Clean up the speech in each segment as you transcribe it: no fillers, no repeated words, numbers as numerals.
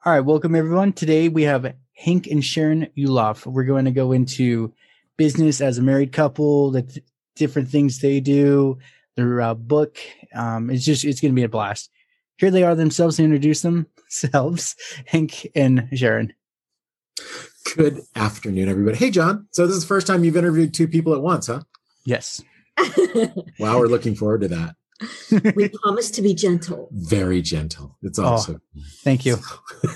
All right, welcome everyone. Today we have Hank and Sharon Uloff. We're going to go into business as a married couple, the different things they do, their book. It's going to be a blast. Here they are themselves to introduce themselves, Hank and Sharon. Good afternoon, everybody. Hey, John. So this is the first time you've interviewed two people at once, huh? Yes. Wow, we're looking forward to that. We promise to be gentle. Very gentle. It's awesome. Thank you.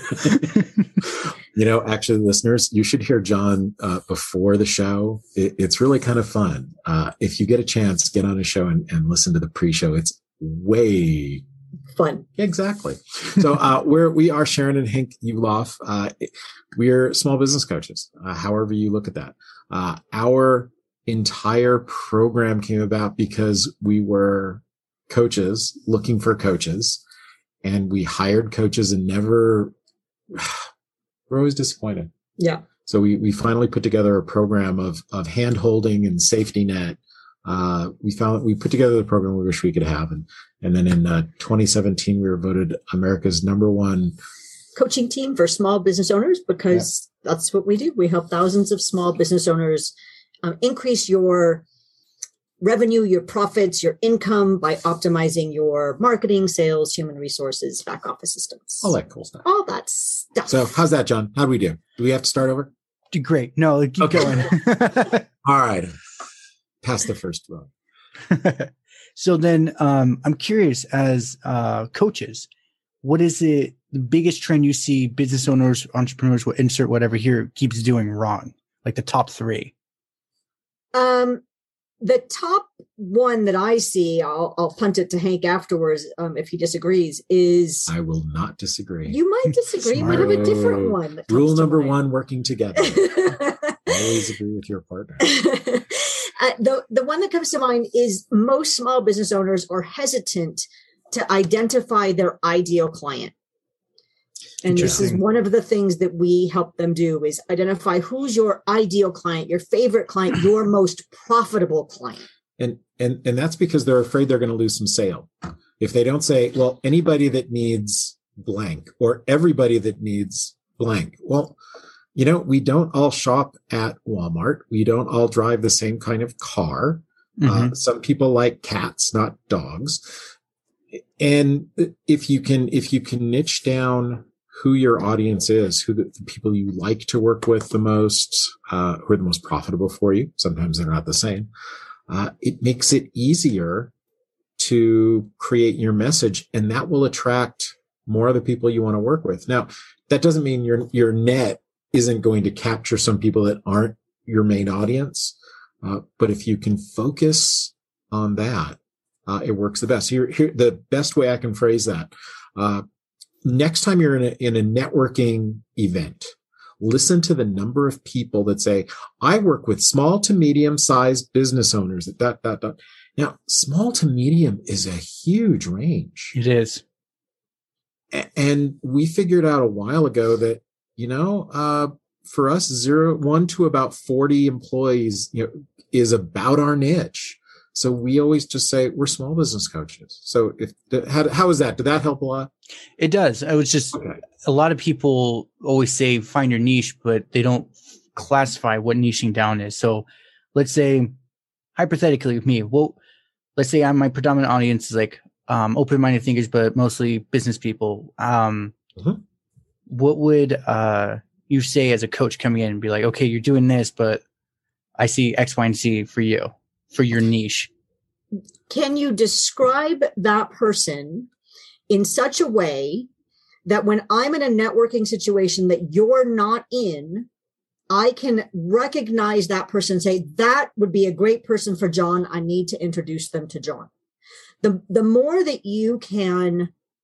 Actually, listeners, you should hear John before the show. It's really kind of fun. If you get a chance, get on a show and listen to the pre-show. It's way fun. Exactly. So we are Sharon and Hank Uloff. We're small business coaches, however you look at that. Our entire program came about because we were coaches looking for coaches, and we hired coaches and we're always disappointed. Yeah. So we finally put together a program of hand holding and safety net. We put together the program we wish we could have. And then in 2017, we were voted America's #1 coaching team for small business owners, because that's what we do. We help thousands of small business owners increase your revenue, your profits, your income by optimizing your marketing, sales, human resources, back office systems. All that cool stuff. All that stuff. So how's that, John? How do we do? Do we have to start over? Great. No, keep going. All right. Pass the first row. So then I'm curious, as coaches, what is the biggest trend you see business owners, entrepreneurs, insert whatever here, keeps doing wrong? Like the top 3? The top one that I see, I'll punt it to Hank afterwards if he disagrees, is... I will not disagree. You might disagree. You might have a different one. Rule number 1, working together. Always agree with your partner. The one that comes to mind is most small business owners are hesitant to identify their ideal client. And this is one of the things that we help them do, is identify who's your ideal client, your favorite client, your most profitable client. And that's because they're afraid they're going to lose some sale. If they don't say, well, anybody that needs blank or everybody that needs blank. Well, we don't all shop at Walmart. We don't all drive the same kind of car. Mm-hmm. Some people like cats, not dogs. And if you can niche down who your audience is, who the people you like to work with the most, who are the most profitable for you. Sometimes they're not the same. It makes it easier to create your message, and that will attract more of the people you want to work with. Now, that doesn't mean your net isn't going to capture some people that aren't your main audience. But if you can focus on that, it works the best. Here, the best way I can phrase that, next time you're in a networking event, listen to the number of people that say, I work with small to medium sized business owners. Now, small to medium is a huge range. It is. And we figured out a while ago that, for us, 1 to about 40 employees, is about our niche. So we always just say we're small business coaches. So how is that? Did that help a lot? It does. I was just, A lot of people always say find your niche, but they don't classify what niching down is. So let's say, hypothetically with me, let's say my predominant audience is like open-minded thinkers, but mostly business people. What would you say as a coach coming in and be like, okay, you're doing this, but I see X, Y, and Z for you, for your niche? Can you describe that person in such a way that when I'm in a networking situation that you're not in, I can recognize that person and say, that would be a great person for John. I need to introduce them to John. The more that you can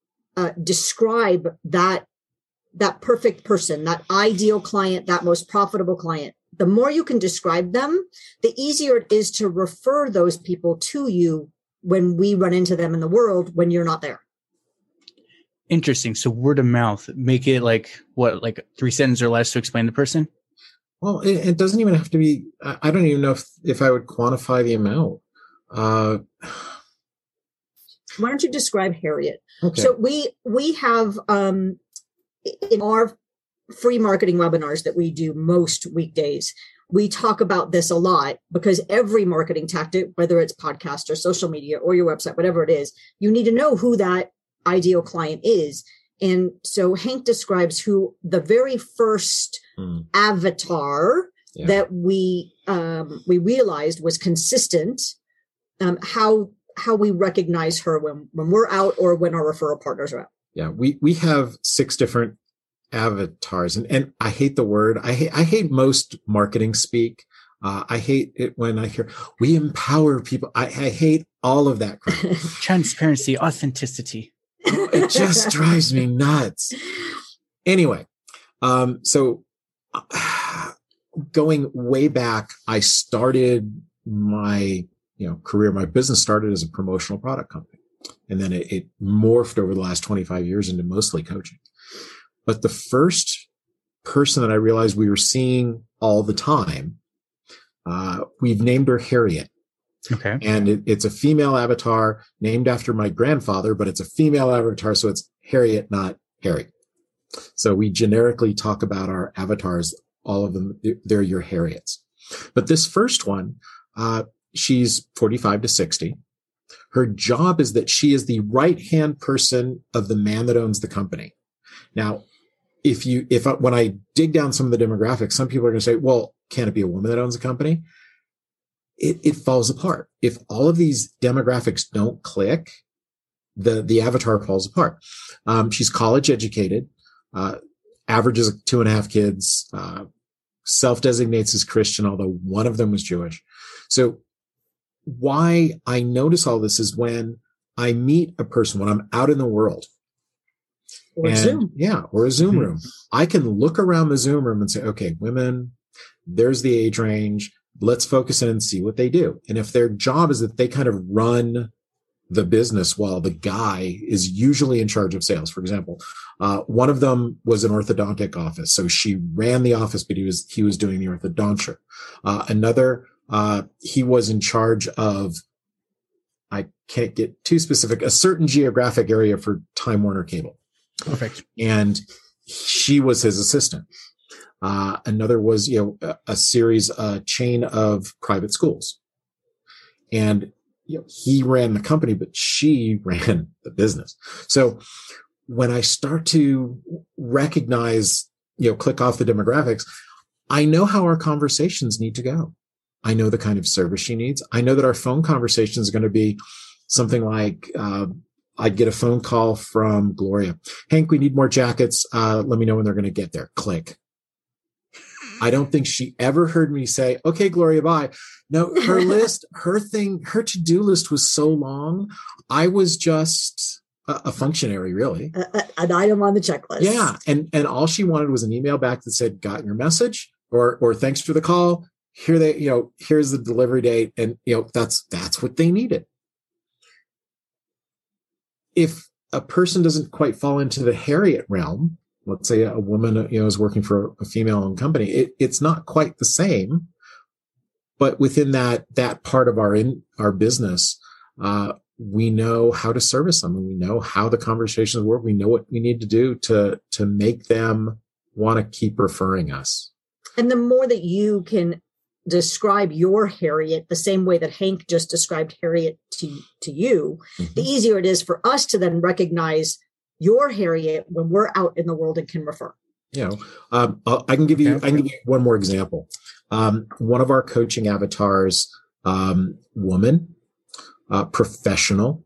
describe that perfect person, that ideal client, that most profitable client, the more you can describe them, the easier it is to refer those people to you when we run into them in the world when you're not there. Interesting. So word of mouth, make it like 3 sentences or less to explain the person? Well, it doesn't even have to be, I don't even know if I would quantify the amount. Why don't you describe Harriet? Okay. So we have in our free marketing webinars that we do most weekdays, we talk about this a lot, because every marketing tactic, whether it's podcast or social media or your website, whatever it is, you need to know who that ideal client is. And so Hank describes who the very first avatar that we realized was consistent, how we recognize her when we're out or when our referral partners are out. Yeah, we have 6 different avatars, and I hate the word. I hate most marketing speak. I hate it when I hear we empower people. I hate all of that crap. Transparency, authenticity. It just drives me nuts. Anyway, so going way back, I started my career. My business started as a promotional product company, and then it morphed over the last 25 years into mostly coaching. But the first person that I realized we were seeing all the time, we've named her Harriet. Okay. And it's a female avatar named after my grandfather, but it's a female avatar. So it's Harriet, not Harry. So we generically talk about our avatars, all of them. They're your Harriets. But this first one, she's 45 to 60. Her job is that she is the right-hand person of the man that owns the company. Now, when I dig down some of the demographics, some people are going to say, well, can it be a woman that owns a company? It falls apart. If all of these demographics don't click, the avatar falls apart. She's college educated, averages 2.5 kids, self-designates as Christian, although one of them was Jewish. So why I notice all this is when I meet a person, when I'm out in the world, or Zoom. Yeah, or a Zoom room. I can look around the Zoom room and say, okay, women, there's the age range. Let's focus in and see what they do. And if their job is that they kind of run the business while the guy is usually in charge of sales. For example, one of them was an orthodontic office. So she ran the office, but he was doing the orthodonture. Another, he was in charge of, I can't get too specific, a certain geographic area for Time Warner Cable. Perfect. And she was his assistant. Another was, a chain of private schools. And he ran the company, but she ran the business. So when I start to recognize, click off the demographics, I know how our conversations need to go. I know the kind of service she needs. I know that our phone conversation is going to be something like, I'd get a phone call from Gloria. Hank, we need more jackets. Let me know when they're going to get there. Click. I don't think she ever heard me say, okay, Gloria, bye. No, her list, her to-do list was so long. I was just a functionary, really. An item on the checklist. Yeah. And all she wanted was an email back that said, got your message, or thanks for the call. Here's the delivery date. And, that's what they needed. If a person doesn't quite fall into the Harriet realm, let's say a woman, is working for a female-owned company, it's not quite the same. But within that part of our business, we know how to service them, and we know how the conversations work. We know what we need to do to make them want to keep referring us. And the more that you can describe your Harriet the same way that Hank just described Harriet to you, the easier it is for us to then recognize your Harriet when we're out in the world and can refer. I can give you one more example. One of our coaching avatars, woman, professional,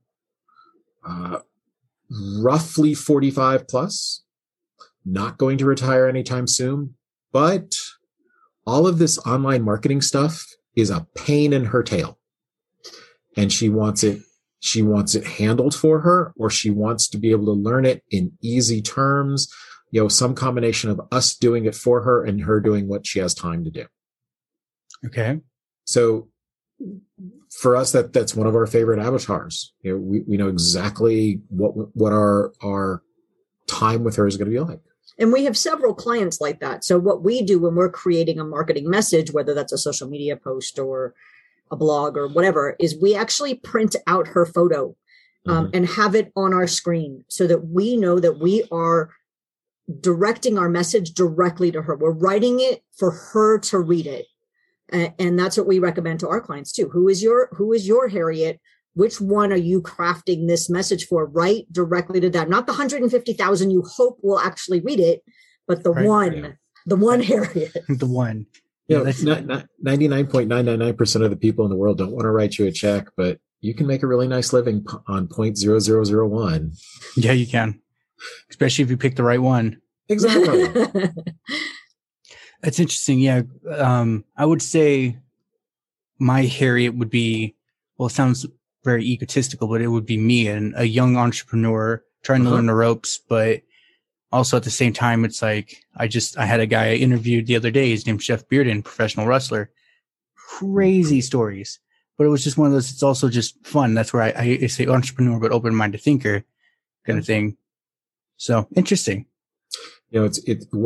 roughly 45 plus, not going to retire anytime soon, but all of this online marketing stuff is a pain in her tail. And she wants it handled for her, or she wants to be able to learn it in easy terms, some combination of us doing it for her and her doing what she has time to do. Okay. So for us, that's one of our favorite avatars. We know exactly what our time with her is going to be like. And we have several clients like that. So what we do when we're creating a marketing message, whether that's a social media post or a blog or whatever, is we actually print out her photo and have it on our screen so that we know that we are directing our message directly to her. We're writing it for her to read it. And that's what we recommend to our clients too. Who is your Harriet? Which one are you crafting this message for? Write directly to them. Not the 150,000 you hope will actually read it, but the one Harriet. The one. You know, 99.999% of the people in the world don't want to write you a check, but you can make a really nice living on 0.0001. Yeah, you can. Especially if you pick the right one. Exactly. That's interesting. Yeah. I would say my Harriet would be, well, it sounds very egotistical, but it would be me, and a young entrepreneur trying to learn the ropes. But also at the same time, it's like, I had a guy I interviewed the other day. His name's Jeff Bearden, professional wrestler. Crazy stories. But it was just one of those, it's also just fun. That's where I say entrepreneur, but open-minded thinker kind of thing. So interesting. You know,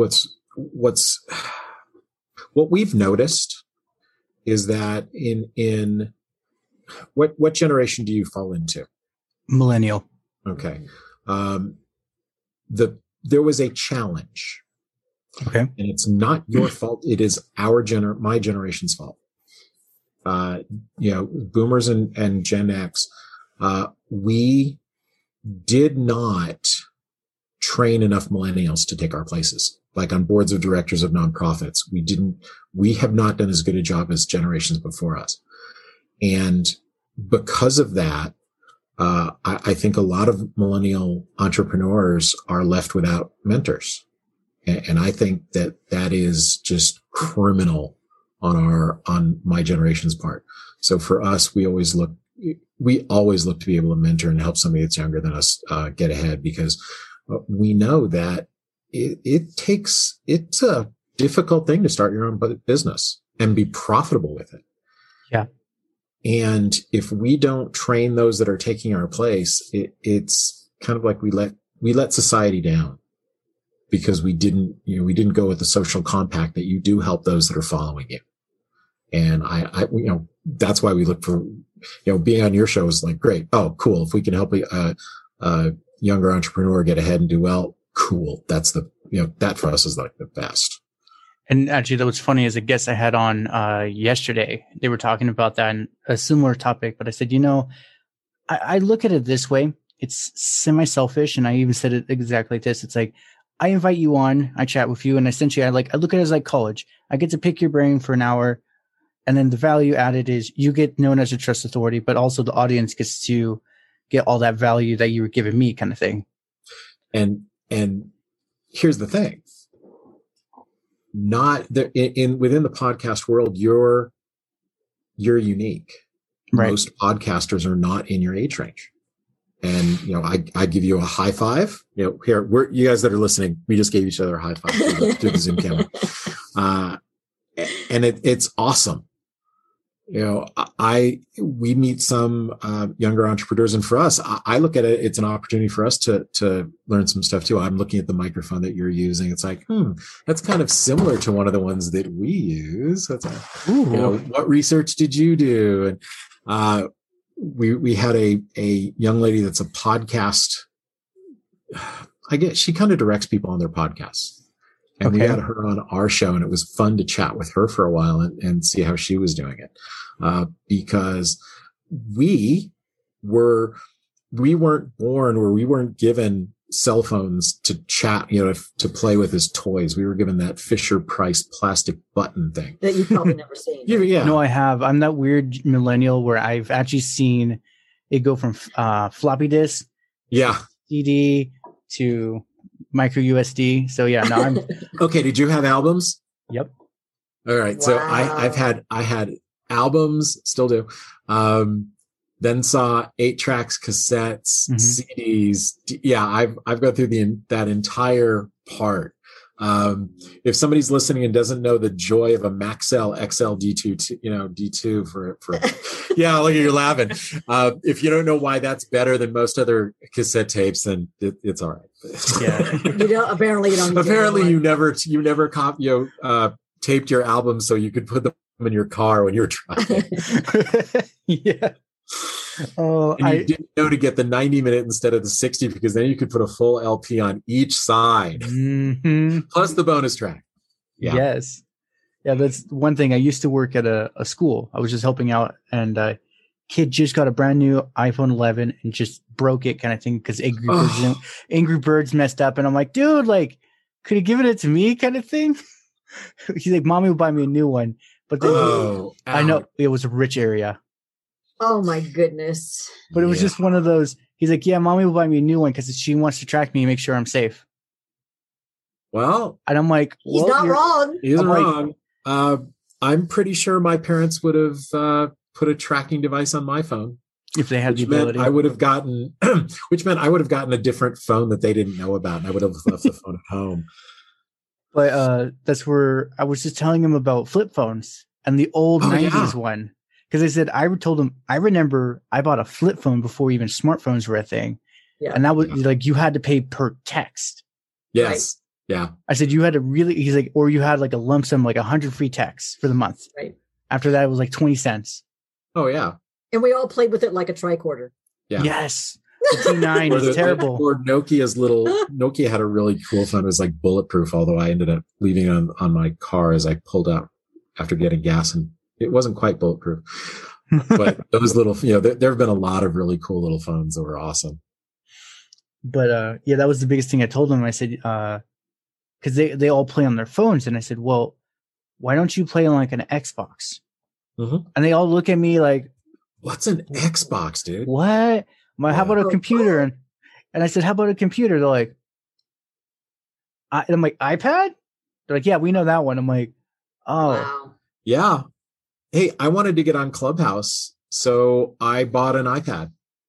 what we've noticed is that in what generation do you fall into? Millennial. Okay. There was a challenge. Okay. And it's not your fault. It is my generation's fault. You know, boomers and Gen X, we did not train enough millennials to take our places, like on boards of directors of nonprofits. We have not done as good a job as generations before us. And because of that, I think a lot of millennial entrepreneurs are left without mentors. And I think that is just criminal on my generation's part. So for us, we always look to be able to mentor and help somebody that's younger than us, get ahead, because we know that it's a difficult thing to start your own business and be profitable with it. Yeah. And if we don't train those that are taking our place, it's kind of like we let society down, because we didn't go with the social compact that you do help those that are following you. And I that's why we look for, being on your show is like, great. Oh, cool. If we can help a younger entrepreneur get ahead and do well, cool. That's that for us is like the best. And actually, that was funny. As a guest I had on yesterday, they were talking about that and a similar topic. But I said, I look at it this way. It's semi-selfish. And I even said it exactly like this. It's like, I invite you on, I chat with you, and essentially I look at it as like college. I get to pick your brain for an hour. And then the value added is you get known as a trust authority, but also the audience gets to get all that value that you were giving me, kind of thing. And here's the thing. Not there within the podcast world, you're unique. Right. Most podcasters are not in your age range. And, I give you a high five. Here, you guys that are listening, we just gave each other a high five through the Zoom camera. And it's awesome. We meet some younger entrepreneurs, and for us, I look at it, it's an opportunity for us to learn some stuff too. I'm looking at the microphone that you're using. It's like, that's kind of similar to one of the ones that we use. That's what research did you do? And we had a young lady that's a podcast. I guess she kind of directs people on their podcasts. And we had her on our show, and it was fun to chat with her for a while and see how she was doing it. Because we weren't born, or we weren't given cell phones to chat, to play with as toys. We were given that Fisher-Price plastic button thing. That you've probably never seen. Yeah. No, I have. I'm that weird millennial where I've actually seen it go from floppy disk, CD to micro USD. So yeah, no, I'm okay. Did you have albums? Yep. All right. Wow. So I had albums, still do. Then saw 8 tracks, cassettes, CDs. Yeah, I've gone through that entire part. If somebody's listening and doesn't know the joy of a Maxell XL D2, D2 for yeah, look at you laughing. If you don't know why that's better than most other cassette tapes, then it's all right. Yeah. Apparently you don't. Apparently you never taped your albums so you could put them in your car when you were driving. Yeah. Oh, And you didn't know to get the 90-minute instead of the 60 because then you could put a full LP on each side, plus the bonus track. Yeah. Yes. Yeah, that's one thing. I used to work at a school. I was just helping out, and kid just got a brand new iPhone 11 and just broke it, kind of thing, because Angry Birds messed up. And I'm like, dude, like, could you given it to me, kind of thing? He's like, mommy will buy me a new one. But then I know it was a rich area. Oh my goodness. But it was just one of those. He's like, yeah, mommy will buy me a new one because she wants to track me and make sure I'm safe. Well, and I'm like, he's not wrong. He isn't wrong. I'm pretty sure my parents would have put a tracking device on my phone if they had the ability. I would have gotten, which meant I would have gotten a different phone that they didn't know about, and I would have left the phone at home. But that's where I was just telling him about flip phones and the old 90s one. Because I said, I told him, I remember I bought a flip phone before even smartphones were a thing. Yeah. And that was like, you had to pay per text. Yes. Right? Yeah. I said, you had to he's like, or you had like a lump sum, like 100 free texts for the month. Right. After that, it was like 20 cents. Oh, yeah. And we all played with it like a tricorder. Yeah. Yes. The T9 is terrible. Or Nokia had a really cool phone. It was like bulletproof, although I ended up leaving it on my car as I pulled out after getting gas, and it wasn't quite bulletproof. But those little, there have been a lot of really cool little phones that were awesome. But that was the biggest thing I told them. I said, because they all play on their phones, and I said, well, why don't you play on like an Xbox? Mm-hmm. And they all look at me like, what's an Xbox, dude? What? How about a computer? And I said, how about a computer? They're like, I'm like, iPad? They're like, yeah, we know that one. I'm like, oh. Wow. Yeah. Hey, I wanted to get on Clubhouse, so I bought an iPad.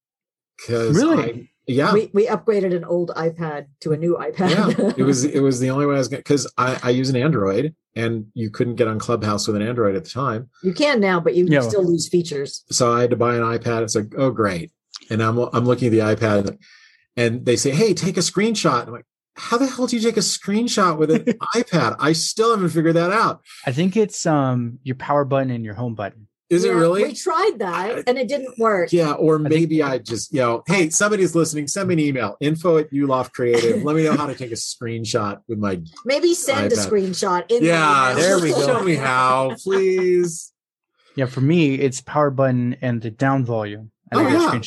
Really? We upgraded an old iPad to a new iPad. Yeah, it was the only way I was going, because I use an Android, and you couldn't get on Clubhouse with an Android at the time. You can now, but you still lose features. So I had to buy an iPad. It's like, oh, great. And I'm looking at the iPad, and they say, hey, take a screenshot. I'm like, how the hell do you take a screenshot with an iPad? I still haven't figured that out. I think it's your power button and your home button. Is it really? We tried that and it didn't work. Yeah, or maybe I just, hey, somebody's listening, send me an email, info@uloft Creative. Let me know how to take a screenshot with my Maybe send iPad. A screenshot. There we go. Show me how, please. Yeah, for me, it's power button and the down volume. On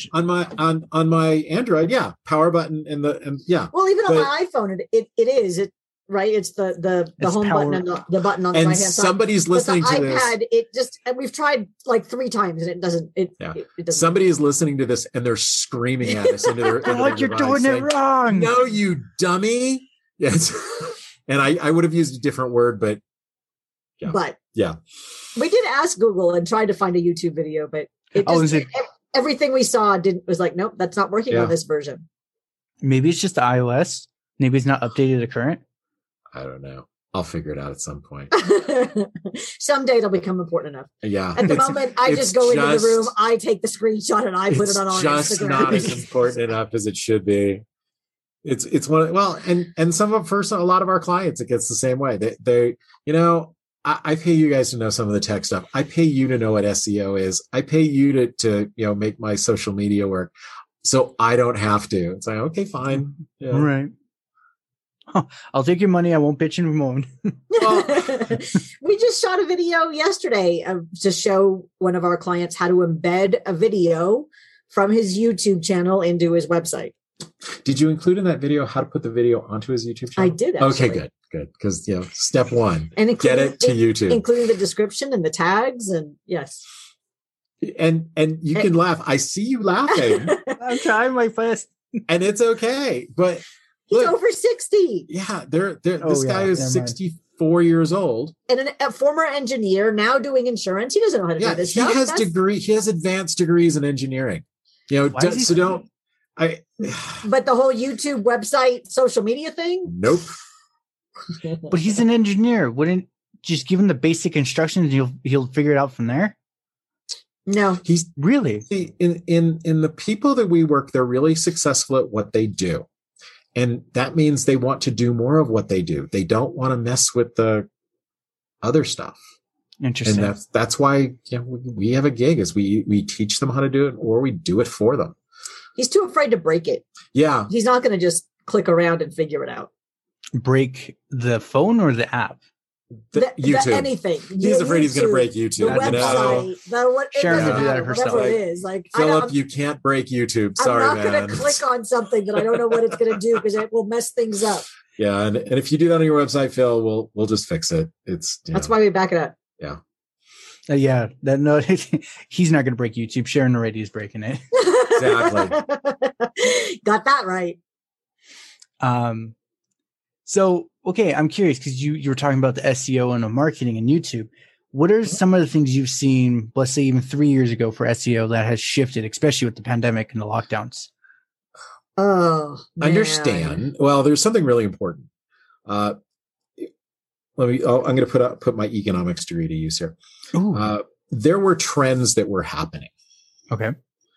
my Android, power button and Well, even on my iPhone, it is right. It's the home button and the button on the right hand side. Somebody's listening to this. iPad, it just, and we've tried like 3 times and it doesn't. It doesn't. Somebody is listening to this and they're screaming at us into their. Like you're doing it wrong. No, you dummy. Yes, and I would have used a different word, but we did ask Google and tried to find a YouTube video, but it just. Everything we saw was like, nope, that's not working on this version. Maybe it's just the iOS. Maybe it's not updated to current. I don't know. I'll figure it out at some point. Someday it'll become important enough. Yeah. At the moment, I just go into the room, I take the screenshot, and I put it on Instagram. It's just not as important enough as it should be. It's one. Well, and some of a lot of our clients, it gets the same way. They I pay you guys to know some of the tech stuff. I pay you to know what SEO is. I pay you to make my social media work, so I don't have to. It's like, okay, fine. Yeah. All right. I'll take your money. I won't bitch and moan. We just shot a video yesterday to show one of our clients how to embed a video from his YouTube channel into his website. Did you include in that video how to put the video onto his YouTube channel? I did, actually. Okay, good. Because, step one, get it to YouTube. Including the description and the tags, and yes. And you can laugh. I see you laughing. I'm trying my best. And it's okay. But he's over 60. Yeah, this guy is 64 years old. And a former engineer, now doing insurance. He doesn't know how to do this stuff. He has advanced degrees in engineering. But the whole YouTube website, social media thing? Nope. But he's an engineer. Wouldn't just give him the basic instructions and he'll figure it out from there? No. He's really in the people that we work, they're really successful at what they do. And that means they want to do more of what they do. They don't want to mess with the other stuff. Interesting. And that's why we have a gig, is we teach them how to do it, or we do it for them. He's too afraid to break it. Yeah. He's not going to just click around and figure it out. Break the phone or the app? YouTube. Anything. He's afraid he's going to break YouTube. The website. Sharon will do that herself. Whatever it is. Like, Philip, you can't break YouTube. Sorry, I'm not going to click on something that I don't know what it's going to do, because it will mess things up. Yeah, and if you do that on your website, Phil, we'll just fix it. That's why we back it up. Yeah. He's not going to break YouTube. Sharon already is breaking it. Exactly. Got that right. So, okay, I'm curious, because you were talking about the SEO and the marketing and YouTube. What are some of the things you've seen, let's say even 3 years ago, for SEO that has shifted, especially with the pandemic and the lockdowns? Oh, man. Understand. Well, there's something really important. I'm going to put my economics degree to use here. There were trends that were happening. Okay.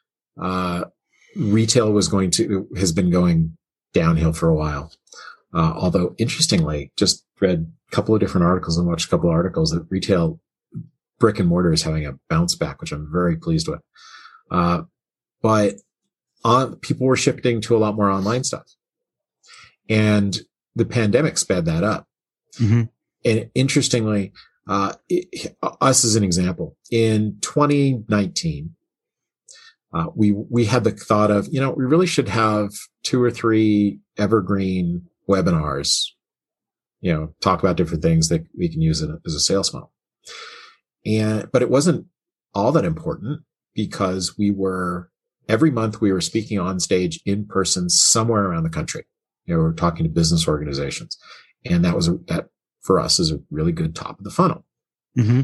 Retail has been going downhill for a while. Although interestingly, just read a couple of different articles and watched a couple of articles that retail brick and mortar is having a bounce back, which I'm very pleased with. But people were shifting to a lot more online stuff, and the pandemic sped that up. Mm-hmm. And interestingly, us as an example, in 2019, we had the thought of, we really should have 2 or 3 evergreen webinars, talk about different things that we can use as a sales funnel. But it wasn't all that important, because every month we were speaking on stage in person somewhere around the country. We're talking to business organizations, and that for us is a really good top of the funnel. Mm-hmm.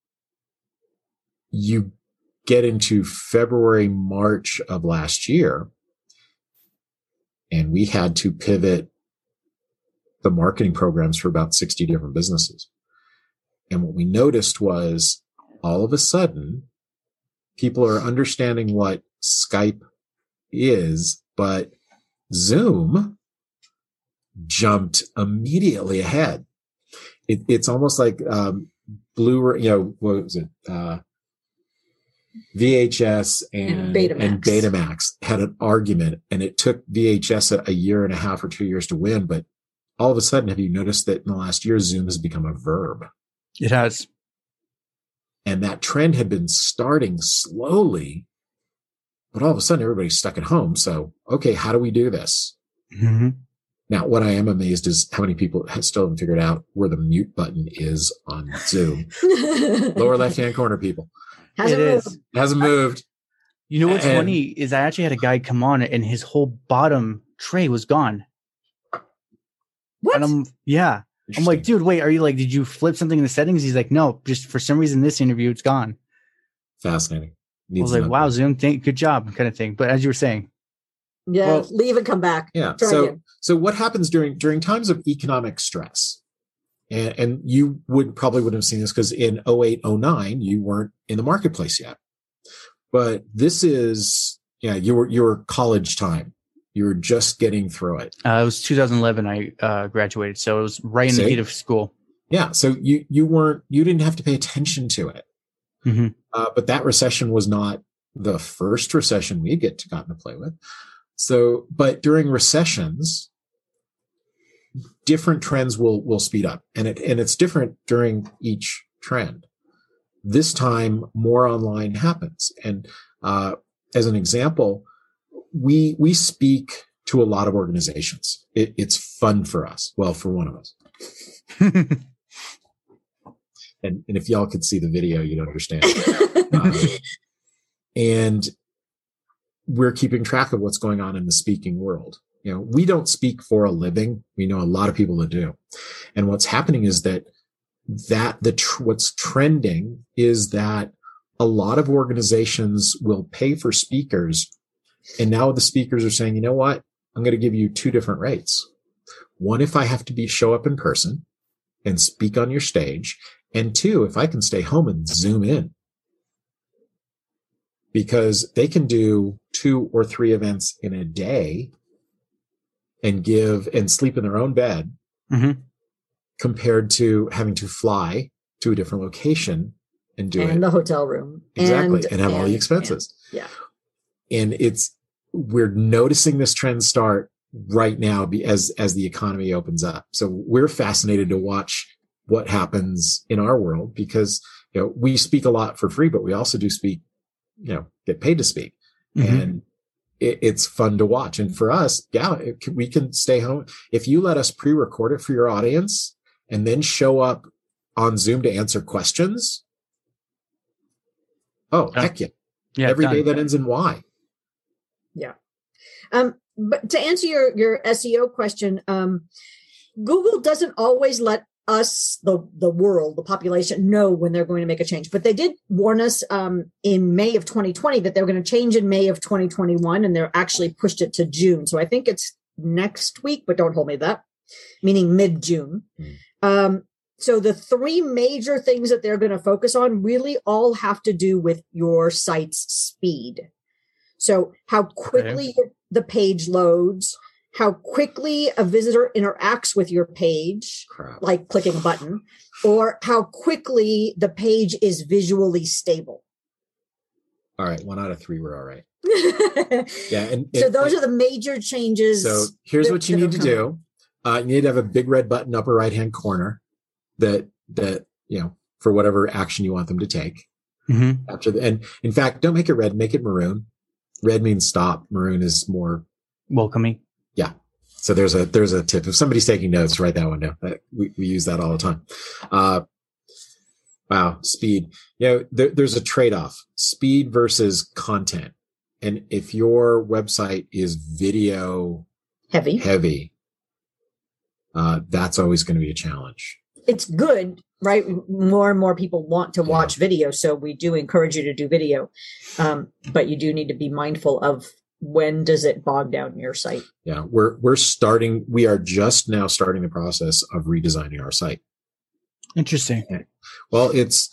You get into February, March of last year, and we had to pivot the marketing programs for about 60 different businesses. And what we noticed was, all of a sudden, people are understanding what Skype is, but Zoom jumped immediately ahead. It's almost like what was it? VHS and Betamax had an argument, and it took VHS a year and a half or 2 years to win. But all of a sudden, have you noticed that in the last year, Zoom has become a verb? It has. And that trend had been starting slowly, but all of a sudden everybody's stuck at home. So, okay, how do we do this? Mm-hmm. Now, what I am amazed is how many people still haven't figured out where the mute button is on Zoom. Lower left-hand corner, people. Hasn't moved. You know what's funny is I actually had a guy come on and his whole bottom tray was gone. What? And I'm like, dude, wait, did you flip something in the settings? He's like, no, just for some reason, this interview, it's gone. Fascinating. I was like, wow, Zoom, good job, kind of thing. But as you were saying. Yeah, well, leave and come back. Yeah. So what happens during times of economic stress? And you probably have seen this, because in 08, 09, you weren't in the marketplace yet. But this is, your college time. You were just getting through it. It was 2011 I graduated, so it was right in the heat of school. Yeah, so you didn't have to pay attention to it. Mm-hmm. But that recession was not the first recession we gotten to play with. So, but during recessions, different trends will speed up, and it's different during each trend. This time, more online happens, and as an example, we speak to a lot of organizations. It's fun for us. Well, for one of us. and if y'all could see the video, you'd understand. And we're keeping track of what's going on in the speaking world. We don't speak for a living. We know a lot of people that do. And what's happening is what's trending is that a lot of organizations will pay for speakers. And now the speakers are saying, you know what? I'm going to give you 2 different rates. One, if I have to show up in person and speak on your stage. And 2, if I can stay home and Zoom in. Because they can do 2 or 3 events in a day and sleep in their own bed, mm-hmm. compared to having to fly to a different location and do and it. the hotel room. Exactly. And have all the expenses. Yeah. And we're noticing this trend start right now as the economy opens up. So we're fascinated to watch what happens in our world because, we speak a lot for free, but we also do speak, get paid to speak. Mm-hmm. And it's fun to watch. And for us, we can stay home. If you let us pre-record it for your audience and then show up on Zoom to answer questions. Oh, heck yeah. Every day that ends in Y. Yeah. But to answer your SEO question, Google doesn't always let us, the world, the population, know when they're going to make a change. But they did warn us in May of 2020 that they were going to change in May of 2021, and they're actually pushed it to June. So I think it's next week, but don't hold me to that, meaning mid-June. So the three major things that they're going to focus on really all have to do with your site's speed. So how quickly the page loads, how quickly a visitor interacts with your page, like clicking a button, or how quickly the page is visually stable. All right. 1 out of 3 were all right. Yeah. So those are the major changes. So here's what you need to do. You need to have a big red button upper right-hand corner that, for whatever action you want them to take. Mm-hmm. And in fact, don't make it red, make it maroon. Red means stop. Maroon is more welcoming. Yeah. So there's a tip. If somebody's taking notes, write that one down. We use that all the time. Wow. Speed. There's a trade-off, speed versus content. And if your website is video heavy, that's always going to be a challenge. It's good, right? More and more people want to watch video. So we do encourage you to do video. But you do need to be mindful of when does it bog down your site? Yeah. We are just now starting the process of redesigning our site. Interesting. Well,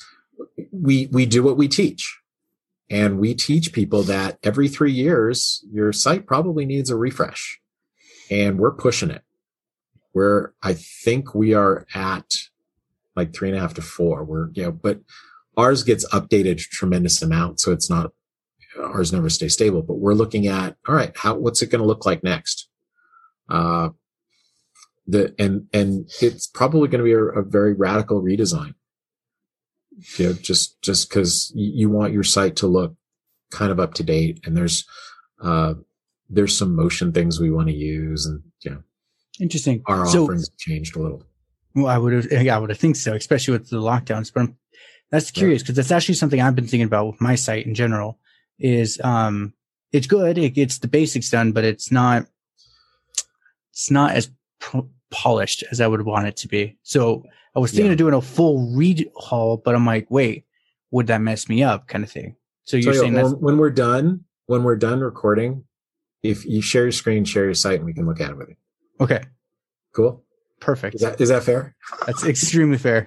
we do what we teach, and we teach people that every 3 years, your site probably needs a refresh, and we're pushing it. I think we are at like 3.5 to 4. But ours gets updated a tremendous amount. So it's not, ours never stay stable, but we're looking at, all right, what's it going to look like next? And it's probably going to be a very radical redesign. Just because you want your site to look kind of up to date, and there's some motion things we want to use, and interesting. Our offerings have changed a little. Well, I would have think so, especially with the lockdowns. But that's curious because that's actually something I've been thinking about with my site in general. Is it's good, it gets the basics done, but it's not as polished as I would want it to be. So I was thinking of doing a full rehaul, but I'm like, wait, would that mess me up, kind of thing? So you're saying that when we're done recording, if you share your screen, share your site, and we can look at it with you. Okay. Cool. Perfect. Is that fair? That's extremely fair.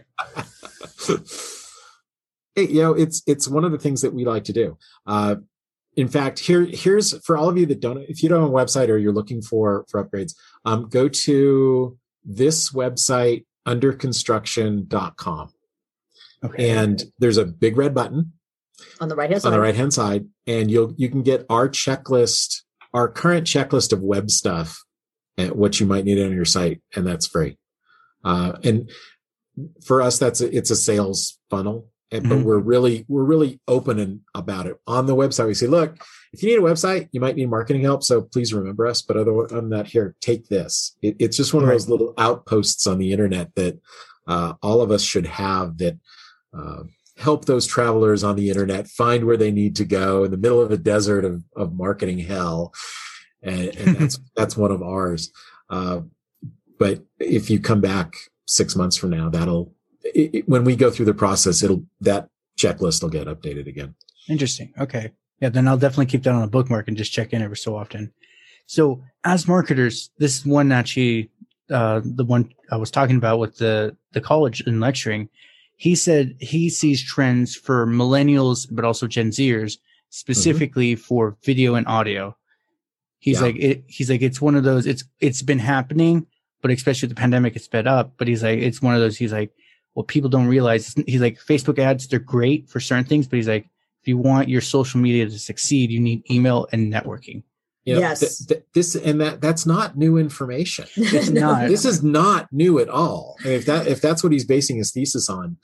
Hey, it's one of the things that we like to do. In fact, here's for all of you that don't, if you don't have a website or you're looking for upgrades, go to this website, underconstruction.com. Okay. And there's a big red button on the right-hand side. And you can get our checklist, our current checklist of web stuff and what you might need on your site. And that's free. And for us, it's a sales funnel. But we're really open about it. On the website, we say, look, if you need a website, you might need marketing help. So please remember us. But other than that, here, take this. It's just one of those little outposts on the internet that all of us should have that help those travelers on the internet find where they need to go in the middle of a desert of marketing hell. And that's one of ours. But if you come back 6 months from now, when we go through the process, that checklist will get updated again. Interesting. Okay. Yeah. Then I'll definitely keep that on a bookmark and just check in every so often. So as marketers, this one actually, the one I was talking about with the college and lecturing, he said he sees trends for millennials, but also Gen Zers specifically for video and audio. He's like, it's one of those, it's been happening, but especially with the pandemic, it's sped up. But he's like, it's one of those, he's like, what people don't realize is he's like, Facebook ads, they're great for certain things, but he's like, if you want your social media to succeed, you need email and networking. You know, yes. That's not new information. It's not. This is not new at all. And if that's what he's basing his thesis on,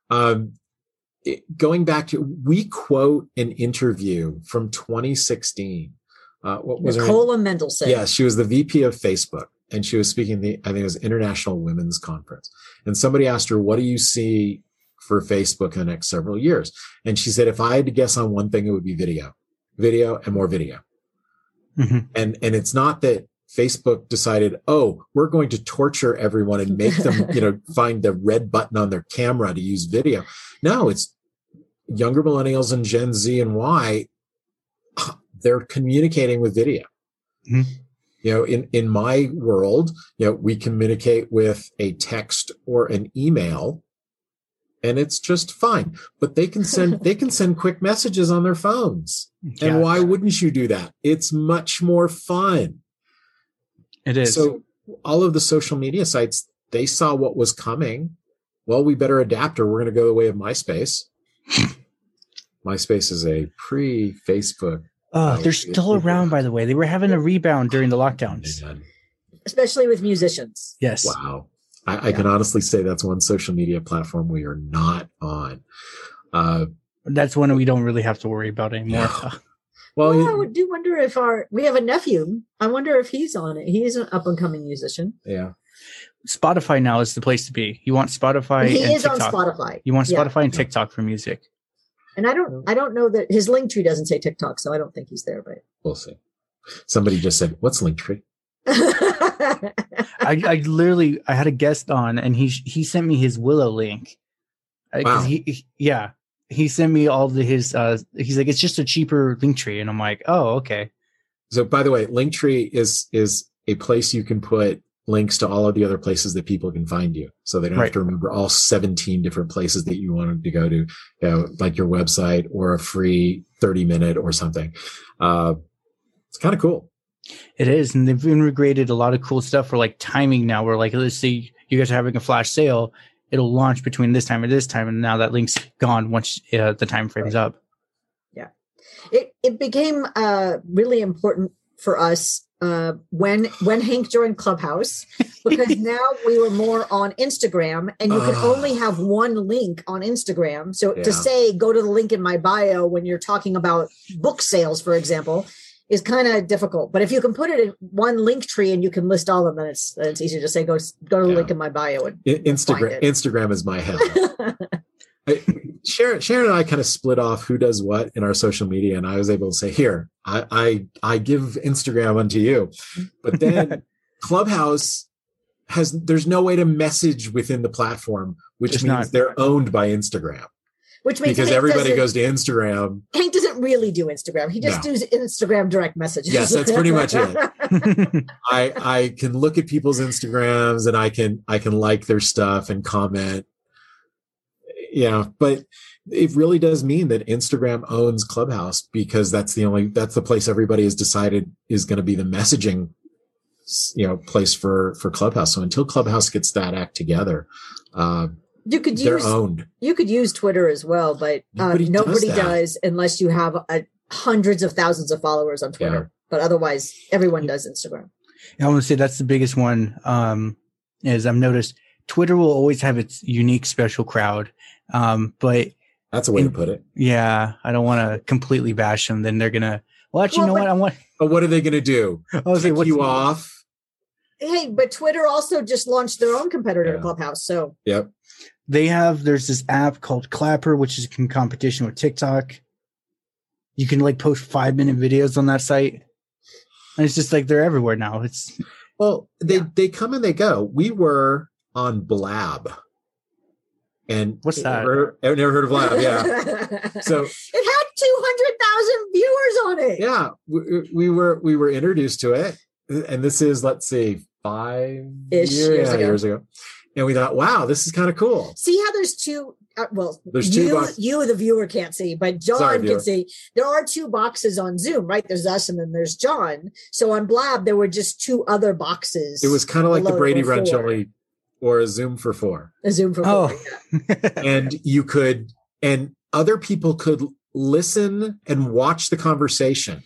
going back to, we quote an interview from 2016. What was Nicola Mendelsohn? Yeah, she was the VP of Facebook, and she was speaking I think it was International Women's Conference. And somebody asked her, "What do you see for Facebook in the next several years?" And she said, "If I had to guess on one thing, it would be video and more video." Mm-hmm. And it's not that Facebook decided, oh, we're going to torture everyone and make them, find the red button on their camera to use video. No, it's younger millennials and Gen Z and Y. They're communicating with video. Mm-hmm. In my world, we communicate with a text or an email, and it's just fine. But they can send quick messages on their phones. Yeah. And why wouldn't you do that? It's much more fun. It is. So all of the social media sites, they saw what was coming. Well, we better adapt, or we're going to go the way of MySpace. MySpace is a pre-Facebook. Oh, they're still around, by the way. They were having a rebound during the lockdowns. Especially with musicians. Yes. Wow. I can honestly say that's one social media platform we are not on. That's one we don't really have to worry about anymore. No. Well, I do wonder if we have a nephew. I wonder if he's on it. He's an up and coming musician. Yeah. Spotify now is the place to be. You want Spotify He and is TikTok. on Spotify. You want Spotify and TikTok for music. And I don't know that his Linktree doesn't say TikTok, so I don't think he's there, but We'll see. Somebody just said, "What's Linktree?" I literally had a guest on, and he sent me his Willow link. Wow. He sent me all his. He's like, it's just a cheaper Linktree, and I'm like, oh, okay. So, by the way, Linktree is a place you can put links to all of the other places that people can find you, so they don't have to remember all 17 different places that you wanted to go to, like your website or a free 30-minute or something. It's kind of cool. It is, and they've integrated a lot of cool stuff for like timing now. Where like, let's say you guys are having a flash sale, it'll launch between this time and this time, and now that link's gone once the time frame's up. Yeah, it became really important for us when Hank joined Clubhouse, because now we were more on Instagram, and you can only have one link on Instagram. So to say go to the link in my bio when you're talking about book sales, for example, is kind of difficult. But if you can put it in one Linktree and you can list all of them, then it's easier to say go to the link in my bio. And Instagram is my hell. Sharon and I kind of split off who does what in our social media, and I was able to say, here, I give Instagram unto you. But then Clubhouse there's no way to message within the platform, which means they're owned by Instagram. Which means because everybody goes to Instagram. Hank doesn't really do Instagram. He just does Instagram direct messages. Yes, that's pretty much it. I can look at people's Instagrams, and I can like their stuff and comment. Yeah, but it really does mean that Instagram owns Clubhouse, because that's the place everybody has decided is going to be the messaging, place for Clubhouse. So until Clubhouse gets that act together, they're owned. You could use Twitter as well, but nobody does unless you have hundreds of thousands of followers on Twitter. Yeah. But otherwise, everyone does Instagram. I want to say that's the biggest one. Is I've noticed Twitter will always have its unique special crowd. But that's a way to put it. Yeah, I don't want to completely bash them. Then they're gonna. Well, actually, But what are they gonna do? Kick you off? Hey, but Twitter also just launched their own competitor, Clubhouse. So yep, there's this app called Clapper, which is in competition with TikTok. You can post 5-minute videos on that site, and it's just they're everywhere now. They come and they go. We were on Blab. And what's that? I've never heard of Blab. Yeah. So it had 200,000 viewers on it. Yeah. We were introduced to it. And this is, let's see, 5 years ago. And we thought, wow, this is kind of cool. See how there's two, there's two you, the viewer, can't see, but John can see. There are 2 boxes on Zoom, right? There's us and then there's John. So on Blab, there were just 2 other boxes. It was kind of like the Brady Bunch, only or a Zoom for 4. A Zoom for 4. Oh. Yeah. And and other people could listen and watch the conversation,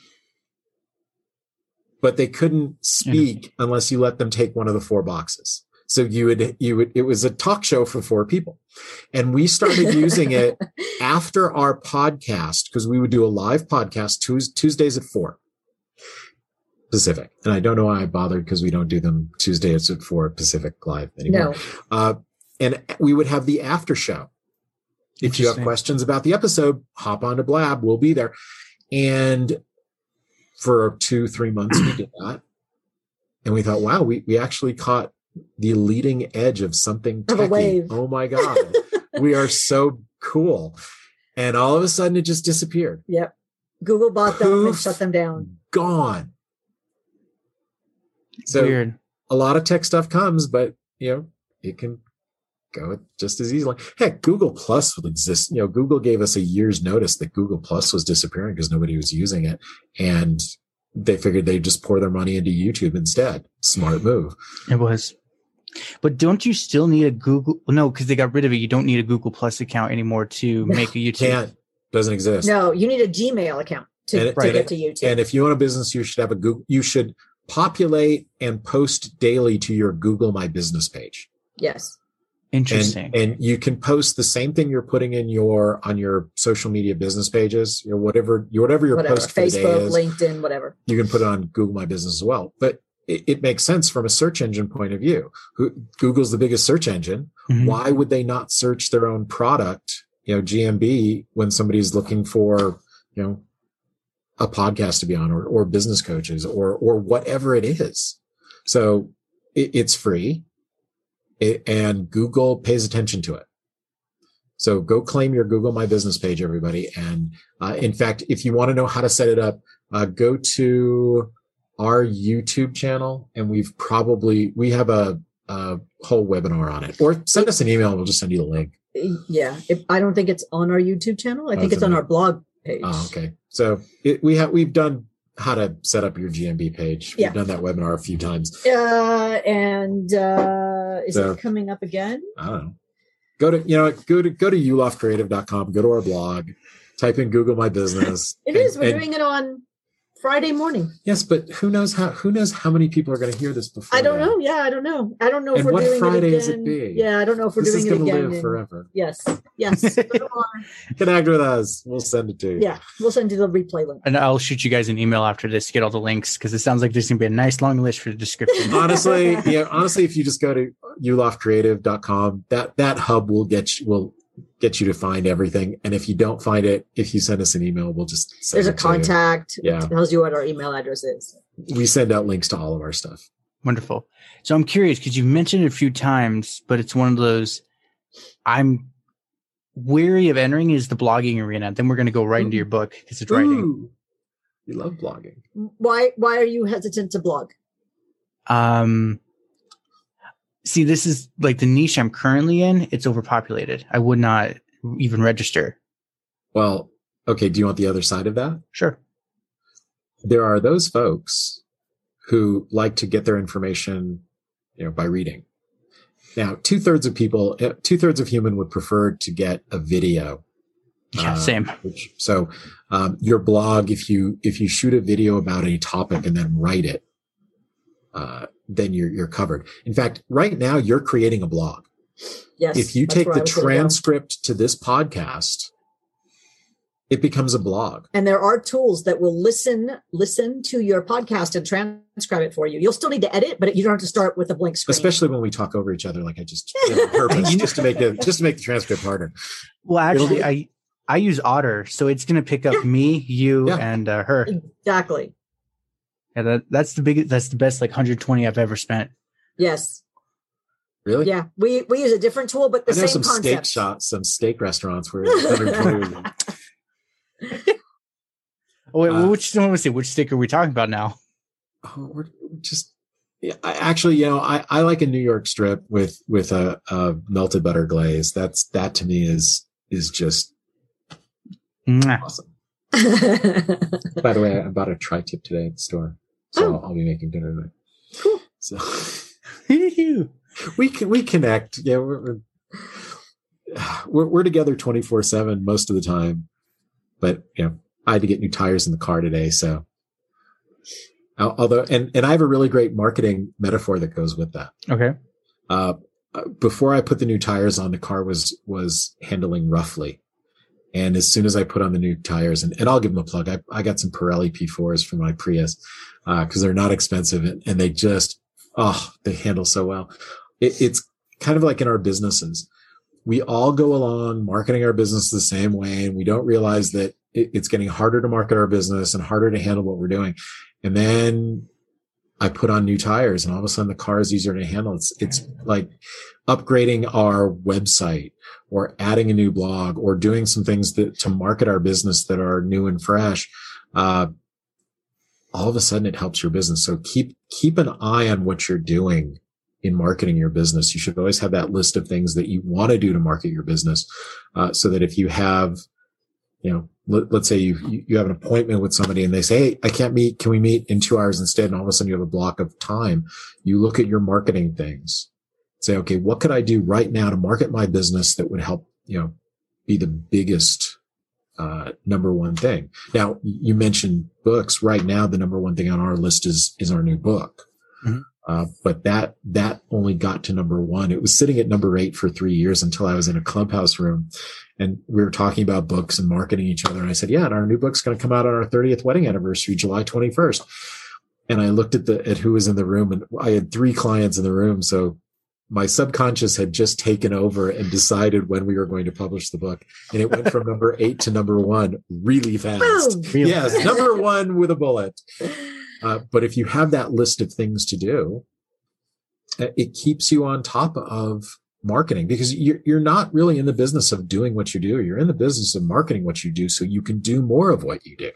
but they couldn't speak unless you let them take one of the 4 boxes. So it was a talk show for 4 people. And we started using it after our podcast, because we would do a live podcast Tuesdays at 4 Pacific. And I don't know why I bothered, because we don't do them Tuesdays at 4 Pacific live anymore. No. And we would have the after show. If you have questions about the episode, hop on to Blab. We'll be there. And for 2-3 months, we did that. And we thought, wow, we actually caught the leading edge of something techie. Of a wave. Oh my God. We are so cool. And all of a sudden it just disappeared. Yep. Google bought them and Poof. shut them down. Gone. So Weird. a lot of tech stuff comes, but it can go just as easily. Heck, Google Plus will exist. Google gave us a year's notice that Google Plus was disappearing because nobody was using it. And they figured they'd just pour their money into YouTube instead. Smart move. It was. But don't you still need a Google? No, because they got rid of it. You don't need a Google Plus account anymore to make a YouTube. Can't. Doesn't exist. No, you need a Gmail account to get to YouTube. And if you own a business, you should have a Google. You should populate and post daily to your Google My Business page. Yes. Interesting. And you can post the same thing you're putting in on your social media business pages, whatever your post for the day Facebook, is, LinkedIn, whatever. You can put it on Google My Business as well. But it makes sense from a search engine point of view. Google's the biggest search engine. Mm-hmm. Why would they not search their own product, GMB, when somebody's looking for, a podcast to be on, or business coaches, or whatever it is? So it's free. And Google pays attention to it. So go claim your Google My Business page, everybody. And in fact, if you want to know how to set it up, go to our YouTube channel, and we have a whole webinar on it. Or send us an email and we'll just send you the link. Yeah. I don't think it's on our YouTube channel. I think it's on our blog page. Oh, okay. So we've done how to set up your GMB page. We've done that webinar a few times. Is it coming up again? I don't know. Go to ulofcreative.com, go to our blog, type in Google My Business. We're doing it on Friday morning. Yes, but who knows how many people are going to hear this before? I don't know. Yeah, I don't know. I don't know if we're doing it again. What Friday is it be? Yeah, I don't know if we're doing it again. This is going to live forever. Yes. Connect with us. We'll send it to you. Yeah, we'll send you the replay link. And I'll shoot you guys an email after this to get all the links, because it sounds like there's going to be a nice long list for the description. Honestly, if you just go to ulofcreative.com, that hub will get you to find everything. And if you don't find it, if you send us an email, we'll just send There's a contact. Yeah. It tells you what our email address is. We send out links to all of our stuff. Wonderful. So I'm curious, because you've mentioned it a few times, but it's one of those I'm weary of entering is the blogging arena. Then we're going to go right into your book, because it's writing. Ooh, you love blogging. Why are you hesitant to blog? See, this is like the niche I'm currently in. It's overpopulated. I would not even register. Well, okay. Do you want the other side of that? Sure. There are those folks who like to get their information, by reading. Now, 2/3 of human would prefer to get a video. Yeah, same. Your blog, if you shoot a video about a topic and then write it, then you're covered. In fact, right now you're creating a blog. Yes. If you take the transcript to this podcast, it becomes a blog. And there are tools that will listen to your podcast and transcribe it for you. You'll still need to edit, but you don't have to start with a blank screen. Especially when we talk over each other, like I just did on purpose, just to make the transcript harder. Well, actually, I use Otter, so it's going to pick up me, you, and her. Exactly. Yeah, that's the best 120 I've ever spent. Yes. Really? Yeah. We use a different tool, but the same some concept. Some steak restaurants where 120. Which stick are we talking about now? Oh, we're just I like a New York strip with a melted butter glaze. That to me is just awesome. By the way, I bought a tri-tip today at the store, so I'll be making dinner tonight. Cool. So we connect. Yeah, we're together 24/7 most of the time. But I had to get new tires in the car today, so. Although, and I have a really great marketing metaphor that goes with that. Okay. Before I put the new tires on, the car was handling roughly. And as soon as I put on the new tires, and I'll give them a plug, I got some Pirelli P4s for my Prius, cause they're not expensive and they just, they handle so well. It's kind of like in our businesses. We all go along marketing our business the same way, and we don't realize that it's getting harder to market our business and harder to handle what we're doing. And then I put on new tires, and all of a sudden the car is easier to handle. It's like upgrading our website or adding a new blog or doing some things to market our business that are new and fresh. All of a sudden it helps your business. So keep an eye on what you're doing in marketing your business. You should always have that list of things that you want to do to market your business. So that if you have, let's say you have an appointment with somebody and they say, hey, I can't meet. Can we meet in 2 hours instead? And all of a sudden you have a block of time. You look at your marketing things, say, okay, what could I do right now to market my business that would help, be the biggest, number one thing. Now you mentioned books. Right now, the number one thing on our list is our new book. Mm-hmm. But that only got to number one. It was sitting at number 8 for 3 years until I was in a Clubhouse room and we were talking about books and marketing each other. And I said, yeah, and our new book's going to come out on our 30th wedding anniversary, July 21st. And I looked at who was in the room, and I had 3 clients in the room. So my subconscious had just taken over and decided when we were going to publish the book. And it went from number 8 to number 1 really fast. Yes, number 1 with a bullet. But if you have that list of things to do, it keeps you on top of marketing, because you're not really in the business of doing what you do. You're in the business of marketing what you do so you can do more of what you do.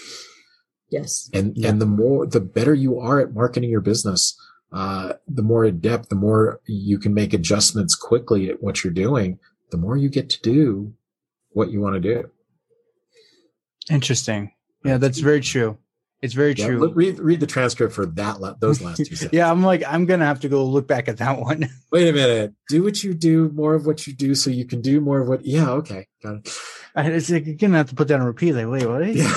Yes. And the better you are at marketing your business, the more adept, the more you can make adjustments quickly at what you're doing, the more you get to do what you want to do. Interesting. Yeah, that's very true. It's very true. Read the transcript for those last 2 sentences. Yeah, I'm going to have to go look back at that one. Wait a minute. Do what you do, more of what you do, so you can do more of what. Yeah, okay. Got it. It's like, you're going to have to put that on repeat. Like, wait, what? Yeah.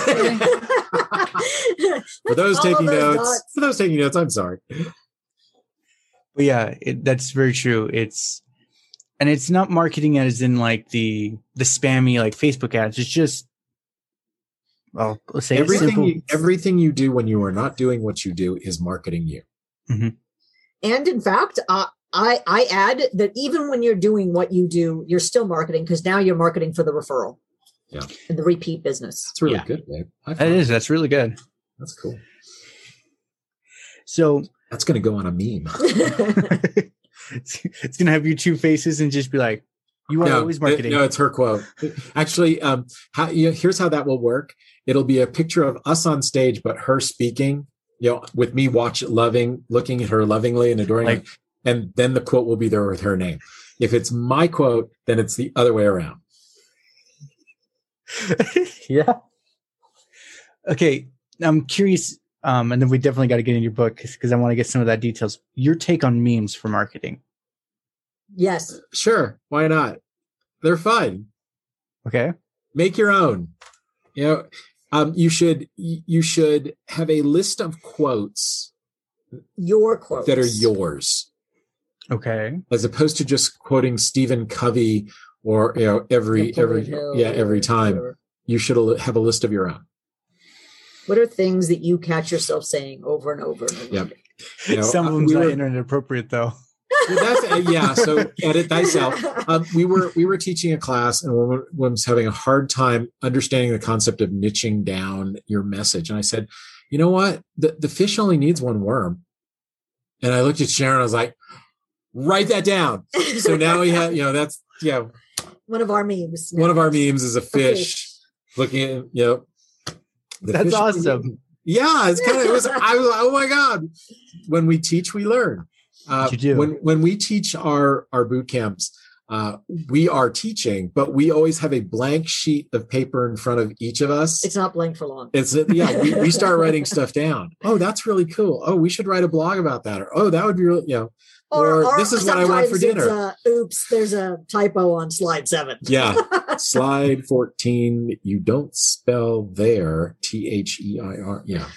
For those taking notes, I'm sorry. But yeah, that's very true. It's not marketing as in like the spammy like Facebook ads. It's just, well, let's say everything you do when you are not doing what you do is marketing you. Mm-hmm. And in fact, I add that even when you're doing what you do, you're still marketing, because now you're marketing for the referral. Yeah. And the repeat business. It's really good, babe. That is. That's really good. That's cool. So that's going to go on a meme. It's going to have your 2 faces and just be like, you are always marketing. No, it's her quote. Actually, here's how that will work. It'll be a picture of us on stage, but her speaking, with me looking at her lovingly and adoring her. And then the quote will be there with her name. If it's my quote, then it's the other way around. Yeah. Okay. I'm curious. And then we definitely got to get in your book because I want to get some of that details. Your take on memes for marketing. Yes. Sure. Why not? They're fun. Okay. Make your own. You should have a list of quotes. Your quotes. That are yours. Okay. As opposed to just quoting Stephen Covey or, every time. You should have a list of your own. What are things that you catch yourself saying over and over and over? Yep. Some of them are internet appropriate though. So edit thyself. We were teaching a class, and one was having a hard time understanding the concept of niching down your message. And I said, you know what? The fish only needs one worm. And I looked at Sharon, and I was like, write that down. So now we have, that's, one of our memes. One of our memes is a fish looking at, that's awesome. Yeah, it's kind of, I was like, oh my God. When we teach, we learn. You do. When we teach our boot camps, we are teaching, but we always have a blank sheet of paper in front of each of us. It's not blank for long. We start writing stuff down. Oh, that's really cool. Oh, we should write a blog about that. Or, oh, that would be really, or this is what I want for dinner. Oops, there's a typo on slide 7. Yeah. Slide 14. You don't spell there THEIR. Yeah.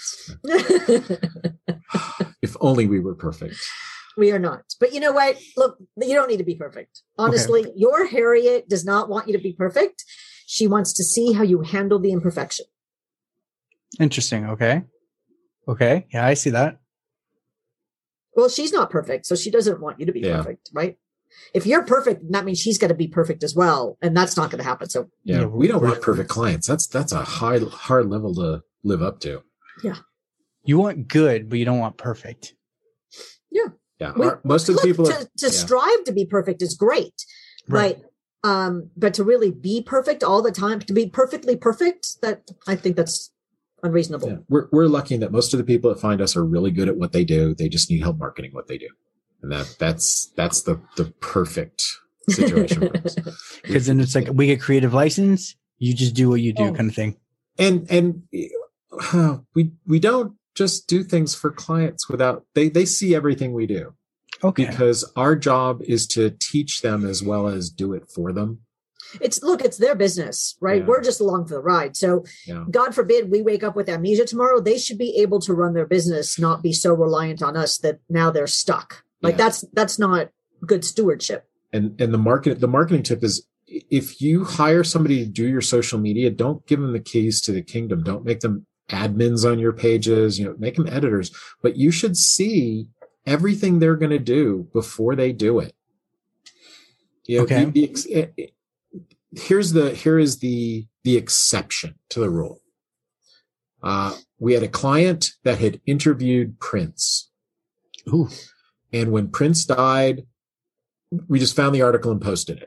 If only we were perfect. We are not. But you know what? Look, you don't need to be perfect. Honestly, Your Harriet does not want you to be perfect. She wants to see how you handle the imperfection. Interesting. Okay. Yeah, I see that. Well, she's not perfect, so she doesn't want you to be perfect, right? If you're perfect, that means she's got to be perfect as well, and that's not going to happen. So we don't want perfect clients. That's a hard level to live up to. Yeah. You want good, but you don't want perfect. Yeah. Yeah. Most of the people to strive to be perfect is great. Right. But to really be perfect all the time, to be perfectly perfect, I think that's unreasonable. Yeah. We're lucky that most of the people that find us are really good at what they do. They just need help marketing what they do. And that's the perfect situation for us. Because then it's like we get creative license, you just do what you do kind of thing. And we don't just do things for clients without they see everything we do. Okay. Because our job is to teach them as well as do it for them. It's their business, right? Yeah. We're just along for the ride. So God forbid we wake up with amnesia tomorrow. They should be able to run their business, not be so reliant on us that now they're stuck. Like that's not good stewardship. And the marketing tip is, if you hire somebody to do your social media, don't give them the keys to the kingdom. Don't make them admins on your pages, make them editors, but you should see everything they're going to do before they do it. Here is the exception to the rule. We had a client that had interviewed Prince. Ooh. And when Prince died, we just found the article and posted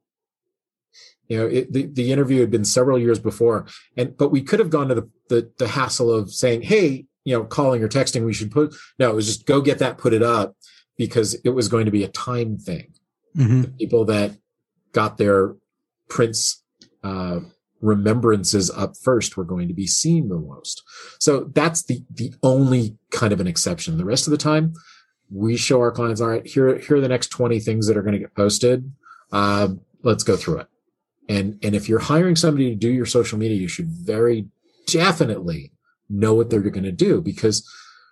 it. The interview had been several years before, but we could have gone to the hassle of saying, hey, calling or texting, we should no, it was just go get that, put it up, because it was going to be a time thing. Mm-hmm. The people that got their Prince remembrances up first were going to be seen the most. So that's the only kind of an exception. The rest of the time, we show our clients, all right, here are the next 20 things that are going to get posted. Let's go through it. And if you're hiring somebody to do your social media, you should very definitely know what they're going to do, because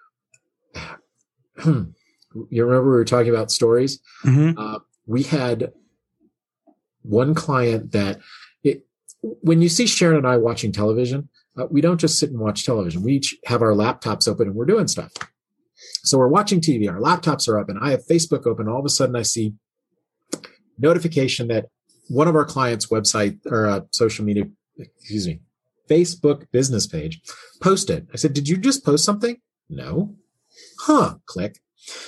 you remember we were talking about stories? Mm-hmm. We had one client that when you see Sharon and I watching television, we don't just sit and watch television. We each have our laptops open and we're doing stuff. So we're watching TV, our laptops are up, and I have Facebook open. All of a sudden I see notification that one of our clients' website or social media, Facebook business page posted. I said, did you just post something? No. Click.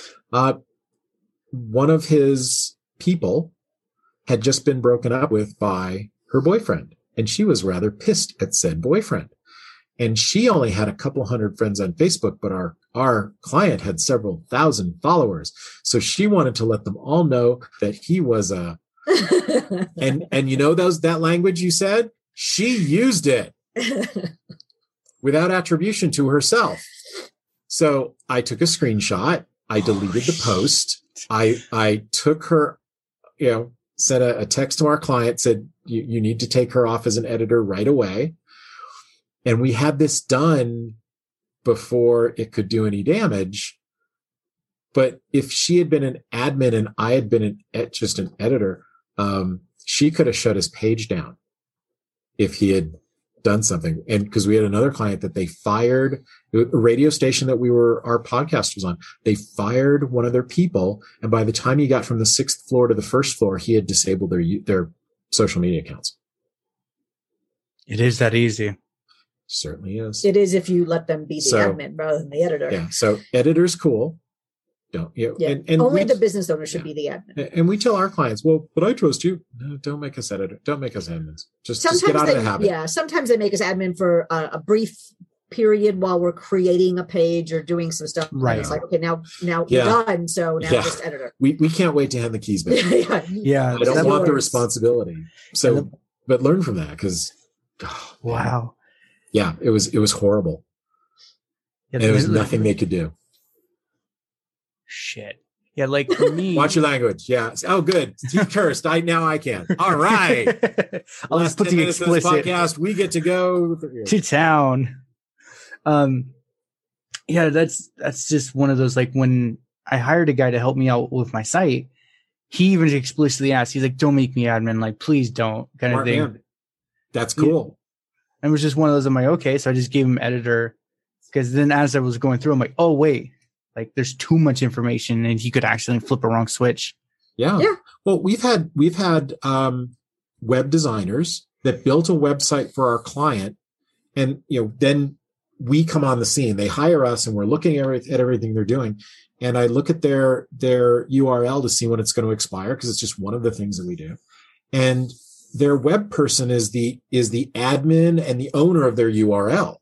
One of his people had just been broken up with by her boyfriend, and she was rather pissed at said boyfriend. And she only had a couple hundred friends on Facebook, but our client had several thousand followers. So she wanted to let them all know that he was and that language you said, she used it without attribution to herself. So I took a screenshot. I deleted the post. I took her, sent a text to our client, said, you need to take her off as an editor right away. And we had this done before it could do any damage. But if she had been an admin and I had been just an editor, she could have shut his page down if he had done something. And because we had another client that they fired, a radio station that our podcast was on, they fired one of their people. And by the time he got from the 6th floor to the 1st floor, he had disabled their social media accounts. It is that easy. Certainly is. It is if you let them be the admin rather than the editor. Yeah. So editor's cool. And only the business owner should be the admin. And we tell our clients, well, but I trust you. No, don't make us editor. Don't make us admins. Just get out of the habit. Yeah. Sometimes they make us admin for a brief period while we're creating a page or doing some stuff. Right. It's like, okay, now Yeah. we're done. So now Yeah. just editor. We can't wait to hand the keys back. Yeah. I don't want the yours. responsibility. So, but learn from that because, Wow. yeah, it was horrible. Yeah, And there was nothing they could do. Shit. Yeah, like for me. Watch your language. Yeah. Oh, good. He cursed. Now I can. All right. I'll Last just put 10 the minutes of this explicit podcast. We get to go to town. Yeah, that's just one of those, like, when I hired a guy to help me out with my site, he even explicitly asked, he's like, don't make me admin, like, please don't, kind of Smart thing. man. That's cool. And it was just one of those, I'm like, okay. So I just gave him editor, because then as I was going through, I'm like, oh, wait, like there's too much information and he could accidentally flip a wrong switch. Yeah. Well, we've had web designers that built a website for our client, and then we come on the scene. They hire us, and we're looking at everything they're doing. And I look at their URL to see when it's going to expire, because it's just one of the things that we do. And their web person is the admin and the owner of their URL.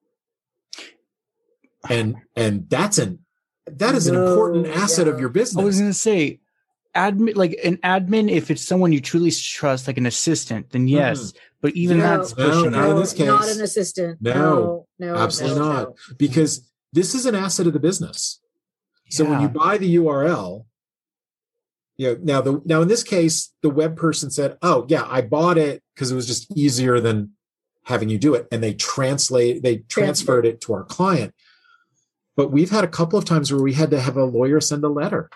And that is an important asset of your business. I was going to say, admin, like an admin, if it's someone you truly trust, like an assistant, then yes. But even that's pushing not in this case. Not an assistant. No, absolutely not. Because this is an asset of the business. So when you buy the URL, now in this case, the web person said, "Oh yeah, I bought it because it was just easier than having you do it," and they transferred it to our client. But we've had a couple of times where we had to have a lawyer send a letter.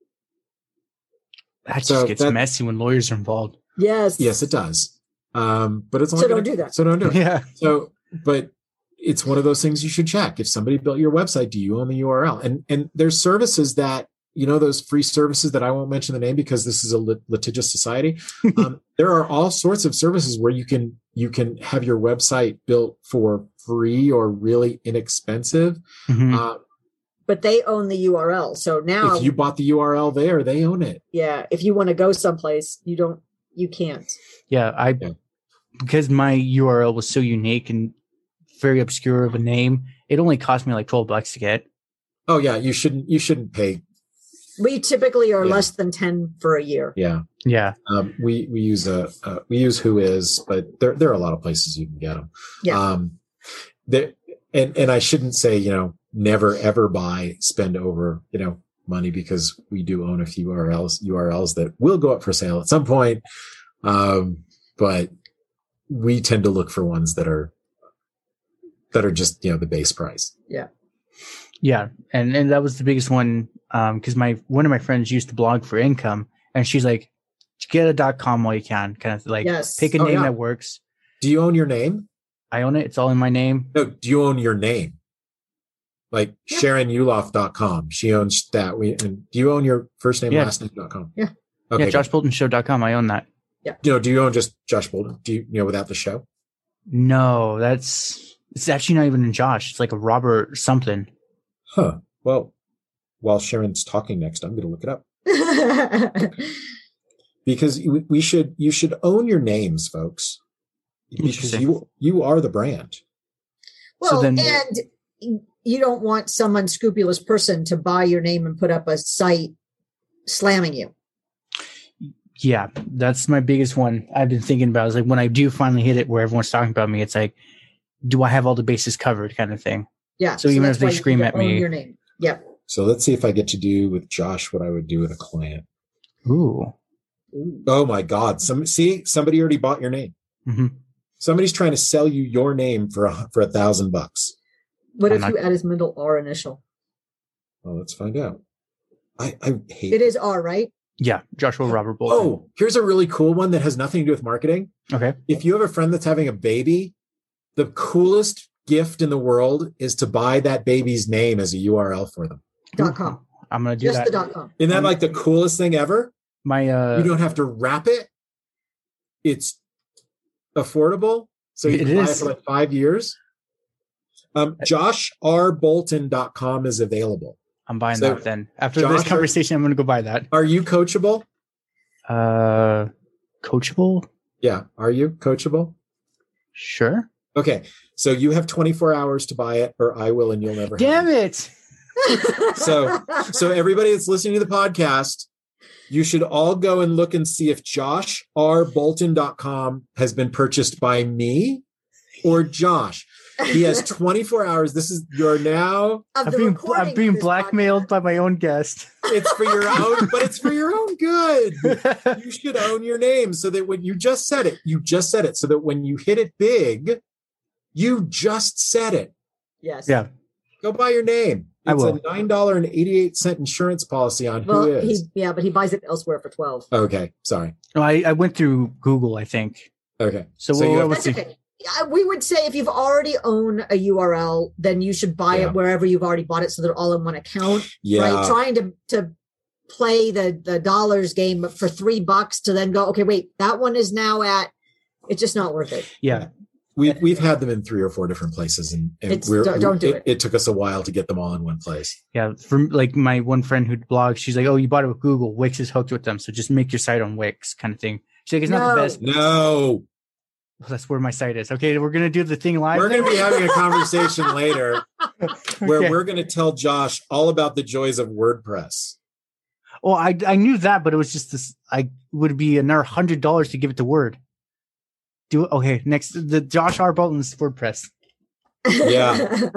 That just gets messy when lawyers are involved. Yes, it does. But it's only don't do that. So don't do it. Yeah. So, but it's one of those things you should check. If somebody built your website, do you own the URL? And there's services that, those free services that I won't mention the name because this is a litigious society. There are all sorts of services where you can have your website built for free or really inexpensive. Mm-hmm. But they own the URL. So now if you bought the URL there, they own it. Yeah. If you want to go someplace, you can't. Yeah. Because my URL was so unique and very obscure of a name, it only cost me like $12 to get. Oh yeah. You shouldn't pay. We typically are less than 10 for a year. Yeah. Yeah. We use Whois, but there are a lot of places you can get them. Yeah. And I shouldn't say, never ever spend over, money, because we do own a few URLs that will go up for sale at some point. But we tend to look for ones that are just, the base price. Yeah. Yeah. And that was the biggest one. Cause one of my friends used to blog for income, and she's like, get a .com while you can, kind of like pick a name that works. Do you own your name? I own it. It's all in my name. No. Do you own your name? Like SharonUloff.com. She owns that. And do you own your first name, last name.com? Yeah. Okay. Yeah. JoshBoltonShow.com. I own that. Yeah. Do you own just Josh Bolton? Do you, without the show? No, it's actually not even in Josh. It's like a Robert something. Huh. Well, while Sharon's talking next, I'm going to look it up. Because you should own your names, folks. Because you are the brand. Well, and you don't want some unscrupulous person to buy your name and put up a site slamming you. Yeah, that's my biggest one I've been thinking about. Is like, when I do finally hit it where everyone's talking about me, it's like, do I have all the bases covered, kind of thing. Yeah. So even if they scream at me. Your name. Yep. So let's see if I get to do with Josh what I would do with a client. Ooh. Oh my God. Somebody already bought your name. Mm-hmm. Somebody's trying to sell you your name for $1,000. What if you add his middle R initial? Well, let's find out. I hate it. Is R, right? Yeah. Joshua Robert Bolton. Oh, here's a really cool one that has nothing to do with marketing. Okay. If you have a friend that's having a baby, the coolest gift in the world is to buy that baby's name as a URL for them. .com. I'm going to do just that. the .com. Isn't that like the coolest thing ever? You don't have to wrap it. It's affordable. So you can buy it for like 5 years. JoshRBolton.com is available. I'm buying that then. After this conversation, I'm going to go buy that. Are you coachable? Coachable? Yeah. Are you coachable? Sure. Okay. So you have 24 hours to buy it, or I will, and you'll never Damn have it. it. So everybody that's listening to the podcast, you should all go and look and see if joshrbolton.com has been purchased by me or Josh. He has 24 hours. You're now. I'm being blackmailed by my own guest. It's for your own, but it's for your own good. You should own your name so that when you just said it, so that when you hit it big, you just said it. Yes. Yeah. Go buy your name. I It's will. a $9.88 insurance policy on Who Is. But he buys it elsewhere for 12. Okay. Sorry. No, I went through Google, I think. Okay. So you have- let's That's see. okay. We would say if you've already owned a URL, then you should buy Yeah. it wherever you've already bought it so they're all in one account. Yeah. Right? Trying to play the dollars game for $3 to then go, okay, wait, that one is now at, it's just not worth it. Yeah. We've had them in 3 or 4 different places, and Don't do it. It took us a while to get them all in one place. Yeah. From like my one friend who blogs, she's like, oh, you bought it with Google. Wix is hooked with them. So just make your site on Wix kind of thing. She's like, it's not the No. best. No, Well, that's where my site is. Okay. We're going to do the thing live. we're going to be having a conversation later where Okay. we're going to tell Josh all about the joys of WordPress. Well, I knew that, but it was just this. I would be another $100 to give it to Word. Do it. Okay. Next, the Josh R. Bolton's WordPress. Yeah.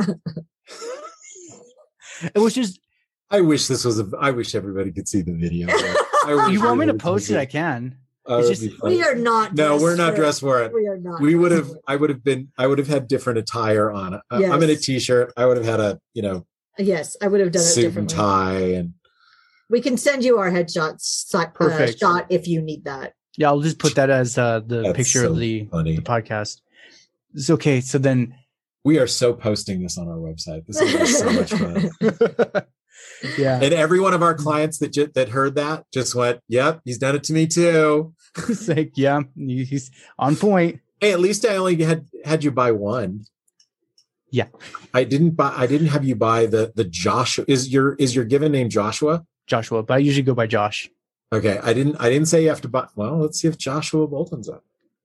It was just, I wish everybody could see the video. you want me to post it? I can. It's just- We are not. No, dressed we're not for dressed for it. We are not. We would have. dressed I would have had different attire on. Yes. I'm in a t-shirt. I would have had a for it. Yes, I would have done it suit and differently. tie, and We can send you our headshots Perfect. shot if you need that. Yeah, I'll just put that as the That's picture so of the funny. podcast. It's okay. So then, We are so posting this on our website. This is so much fun. yeah, And every one of our clients that heard that just went, "Yep, he's done it to me too." it's like, yeah, he's on point. Hey, at least I only had you buy one. Yeah. I didn't have you buy the Joshua. Is your given name Joshua? Joshua, but I usually go by Josh. Okay. I didn't say you have to buy. Well, let's see if Joshua Bolton's up.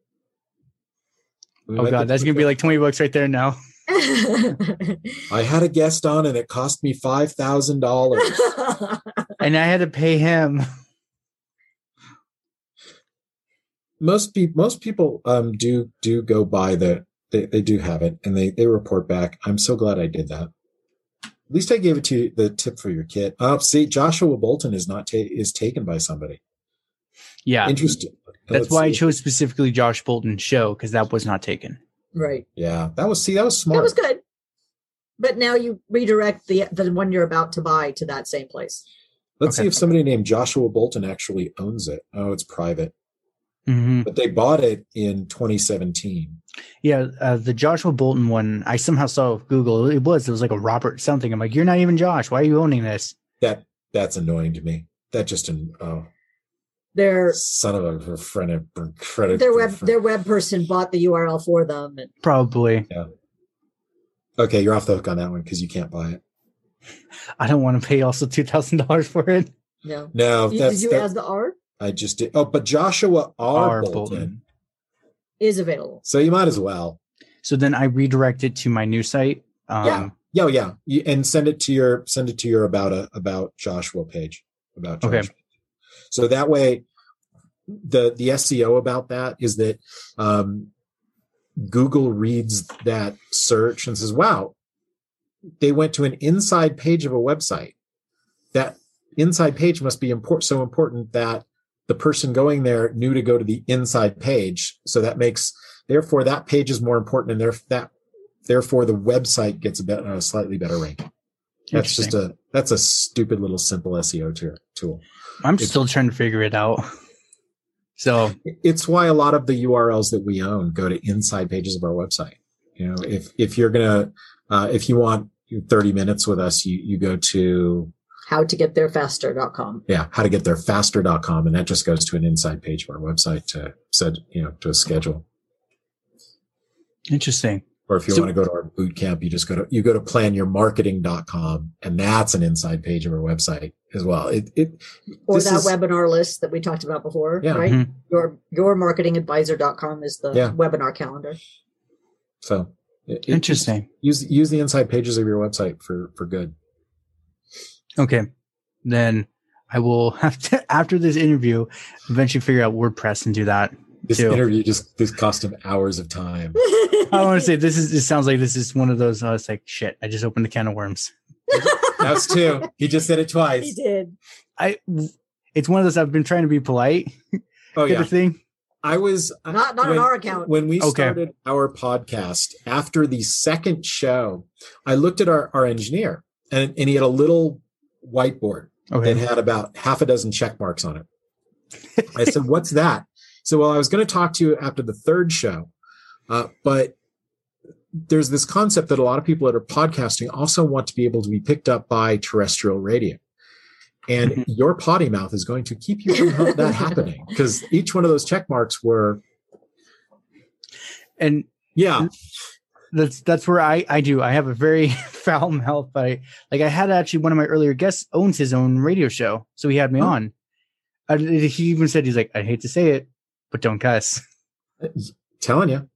We Oh might God, get that's to gonna be it. like $20 right there now. I had a guest on and it cost me $5,000. And I had to pay him. Most people do go by they do have it and they report back. I'm so glad I did that. At least I gave it to you, the tip for your kit. See, Joshua Bolton is taken by somebody. Yeah, Interesting. that's Let's why I see. chose specifically Josh Bolton's show because that was not taken. Right. Yeah, that was smart. That was good. But now you redirect the one you're about to buy to that same place. Let's Okay. see if somebody named Joshua Bolton actually owns it. Oh, it's private, Hmm. but they bought it in 2017. Yeah, the Joshua Bolton one, I somehow saw Google. It was like a Robert something. I'm like, you're not even Josh. Why are you owning this? That's annoying to me. That just Their son of a friend credit. their web person bought the URL for them. And Probably. Okay, you're off the hook on that one because you can't buy it. I don't want to pay also $2,000 for it. no. No, Did you add the R? I just did. Oh, but Joshua R. R. Bolton. Is available. So you might as well. So then I redirect it to my new site. Yeah. Yeah. And send it to your about Joshua page. About Josh. Okay. So that way, the SEO about that is that Google reads that search and says, "Wow, they went to an inside page of a website. That inside page must be so important that the person going there knew to go to the inside page. So therefore that page is more important, and therefore the website gets a slightly better rank." That's just that's a stupid little simple SEO tool. I'm still trying to figure it out. So It's why a lot of the URLs that we own go to inside pages of our website. You know, if you're gonna if you want 30 minutes with us, you go to howtogettherefaster.com. howtogettherefaster.com, and that just goes to an inside page of our website to a schedule. interesting. Or if you want to go to our boot camp, you go to planyourmarketing.com, and that's an inside page of our website as well. Or that webinar list that we talked about before, Yeah. right? Mhm. Your marketingadvisor.com is the Yeah. webinar calendar. So Interesting. Use the inside pages of your website for good. Okay. Then I will have to, after this interview, eventually figure out WordPress and do that. This too. interview this cost him hours of time. I want to say it sounds like this is one of those. I was like, shit, I just opened the can of worms. That's two. He just said it He twice. did. It's one of those. I've been trying to be polite. Oh yeah. Thing. I was Not on our account. When we started our podcast, after the second show, I looked at our engineer and he had a little whiteboard that had about half a dozen check marks on it. I said, "What's that?" So, well, I was going to talk to you after the third show, but there's this concept that a lot of people that are podcasting also want to be able to be picked up by terrestrial radio. And your potty mouth is going to keep you from that happening, because each one of those check marks were. And yeah, that's where I do. I have a very foul mouth. I had actually one of my earlier guests owns his own radio show. So he had me on. He even said, he's like, I hate to say it, but don't cuss. Telling you.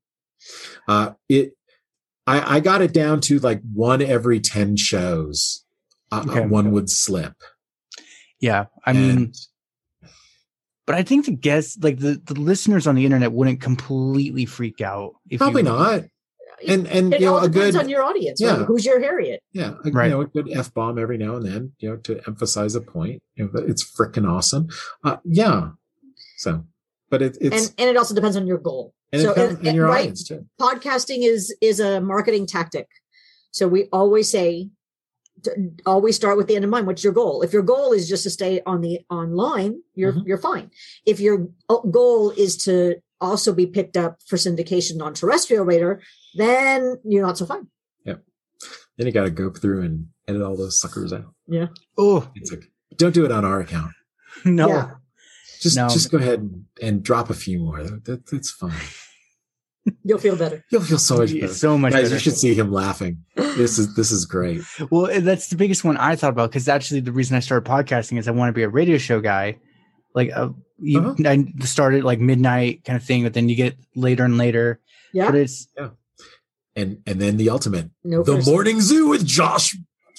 I got it down to like 1 every 10 shows. One would slip. Yeah. I mean, but I think the guests, like the listeners on the internet wouldn't completely freak out. Probably not. And it all depends on your audience. Yeah. Right? Who's your Harriet? Yeah. A good F-bomb every now and then, to emphasize a point. It's freaking awesome. Yeah. So, but it's. And it also depends on your goal. And so, and your audience too. Podcasting is a marketing tactic. So we always say, always start with the end in mind. What's your goal? If your goal is just to stay online, you're fine. If your goal is to also be picked up for syndication on terrestrial radar, then you're not so fine. Yeah. Then you got to go through and edit all those suckers out. Yeah. Oh, it's like, don't do it on our account. No. Yeah. Just go ahead and drop a few more. That's fine. You'll feel better. You'll feel so much better. So much Guys, better. You should see him laughing. This is great. Well, that's the biggest one I thought about, because actually the reason I started podcasting is I want to be a radio show guy. Like I started like midnight kind of thing, but then you get later and later. Yeah. But it's and then the ultimate. The Morning Zoo with Josh.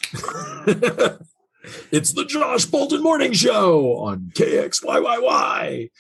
It's the Josh Bolton Morning Show on KXYYY.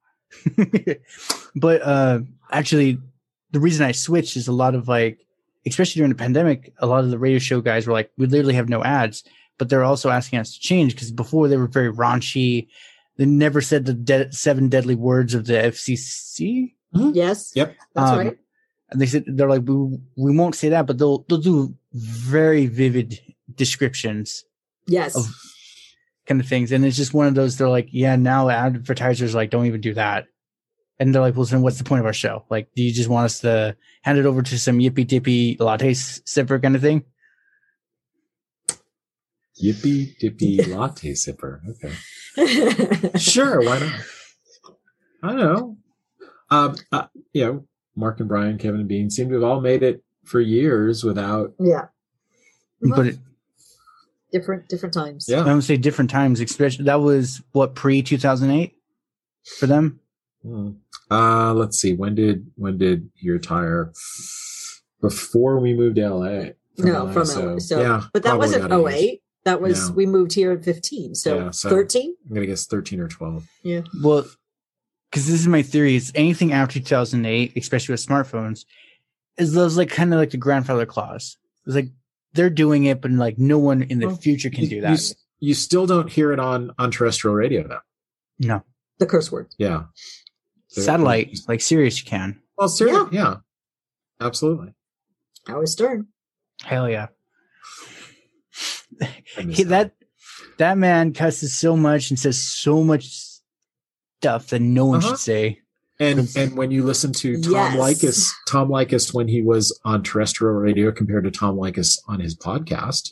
But actually, the reason I switched is a lot of especially during the pandemic, a lot of the radio show guys were like, we literally have no ads, but they're also asking us to change, because before they were very raunchy. They never said the 7 deadly words of the FCC. Yes. Yep. That's right. And they said, they're like, we won't say that, but they'll do very vivid descriptions. Yes. Of kind of things. And it's just one of those, they're like, yeah, now advertisers don't even do that. And they're like, well, then what's the point of our show? Like, do you just want us to hand it over to some yippee dippy latte sipper kind of thing? Yippee dippy latte sipper. Okay. Sure. Why not? I don't know. Mark and Brian, Kevin and Bean seem to have all made it for years without. Yeah. But different times. Yeah. I would say different times, especially that was what, pre-2008 for them? Let's see. When did he retire? Before we moved to LA. From LA. So yeah, but that wasn't 08. That was, we moved here at 15. So 13? I'm going to guess 13 or 12. Yeah. Well, because this is my theory, is anything after 2008, especially with smartphones, is those kind of like the grandfather clause. It's like they're doing it, but no one in the future can do that. You still don't hear it on terrestrial radio though. No. The curse word. Yeah. Satellite, like Sirius, you can. Well, Sirius, yeah. Absolutely. Howard Stern. Hell yeah. That man cusses so much and says so much stuff that no one should say. And when you listen to Tom Likas when he was on terrestrial radio compared to Tom Likas on his podcast,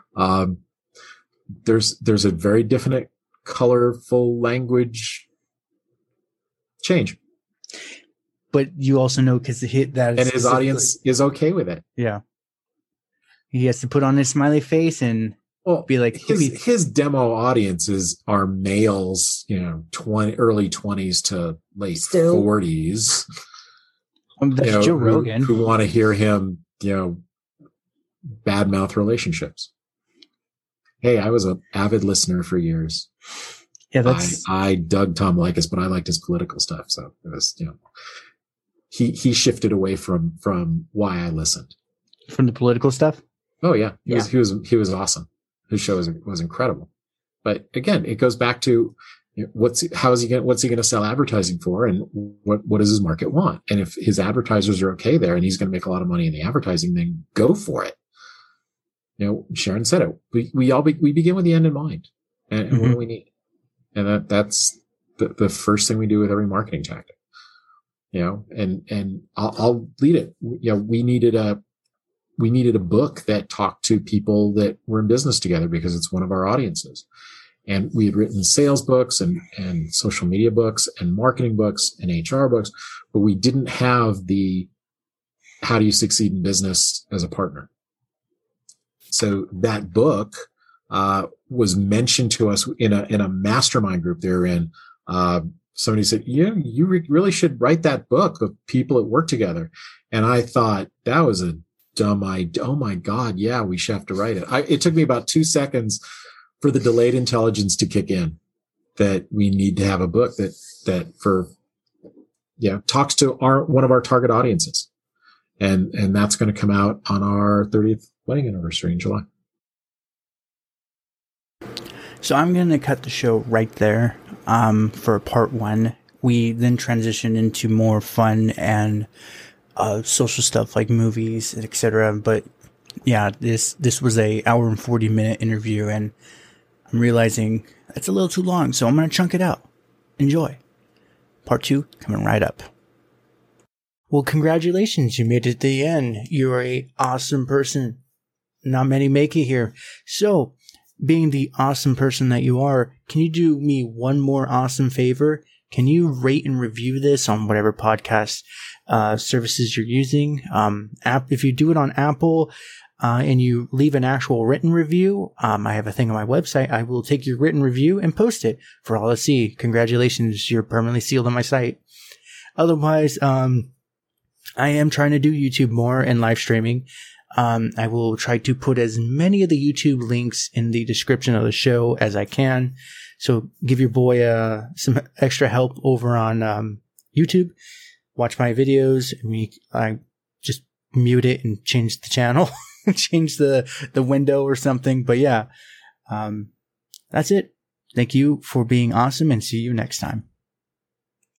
there's a very definite colorful language change. But you also know, because his audience is okay with it. Yeah. He has to put on his smiley face and be like, his demo audiences are males, early 20s to late 40s. That's Joe Rogan. Who want to hear him, badmouth relationships. Hey, I was an avid listener for years. Yeah, that's. I dug Tom Leykis, but I liked his political stuff. So it was, he shifted away from why I listened. From the political stuff. Oh yeah, he was awesome. His show was incredible. But again, it goes back to what's he going to sell advertising for, and what does his market want? And if his advertisers are okay there, and he's going to make a lot of money in the advertising, then go for it. Sharon said it. We begin with the end in mind, and what do we need? And that's the first thing we do with every marketing tactic. And I'll lead it. We needed a book that talked to people that were in business together because it's one of our audiences. And we had written sales books and social media books and marketing books and HR books, but we didn't have the how do you succeed in business as a partner. So that book was mentioned to us in a mastermind group they were in. Somebody said, you really should write that book of people that work together. And I thought that was a dumb idea. Oh my God. Yeah, we should have to write it. It took me about 2 seconds for the delayed intelligence to kick in that we need to have a book that talks to one of our target audiences. And that's going to come out on our 30th wedding anniversary in July. So I'm going to cut the show right there for part 1. We then transition into more fun and social stuff like movies, etc. But yeah, this was a hour and 40-minute interview, and I'm realizing that's a little too long, so I'm going to chunk it out. Enjoy. Part 2 coming right up. Well, congratulations. You made it to the end. You're an awesome person. Not many make it here. So, being the awesome person that you are, can you do me one more awesome favor? Can you rate and review this on whatever podcast services you're using? If you do it on Apple and you leave an actual written review, I have a thing on my website. I will take your written review and post it for all to see. Congratulations, you're permanently sealed on my site. Otherwise, I am trying to do YouTube more and live streaming. I will try to put as many of the YouTube links in the description of the show as I can. So give your boy some extra help over on YouTube. Watch my videos. I just mute it and change the channel, change the window or something. But yeah, that's it. Thank you for being awesome, and see you next time.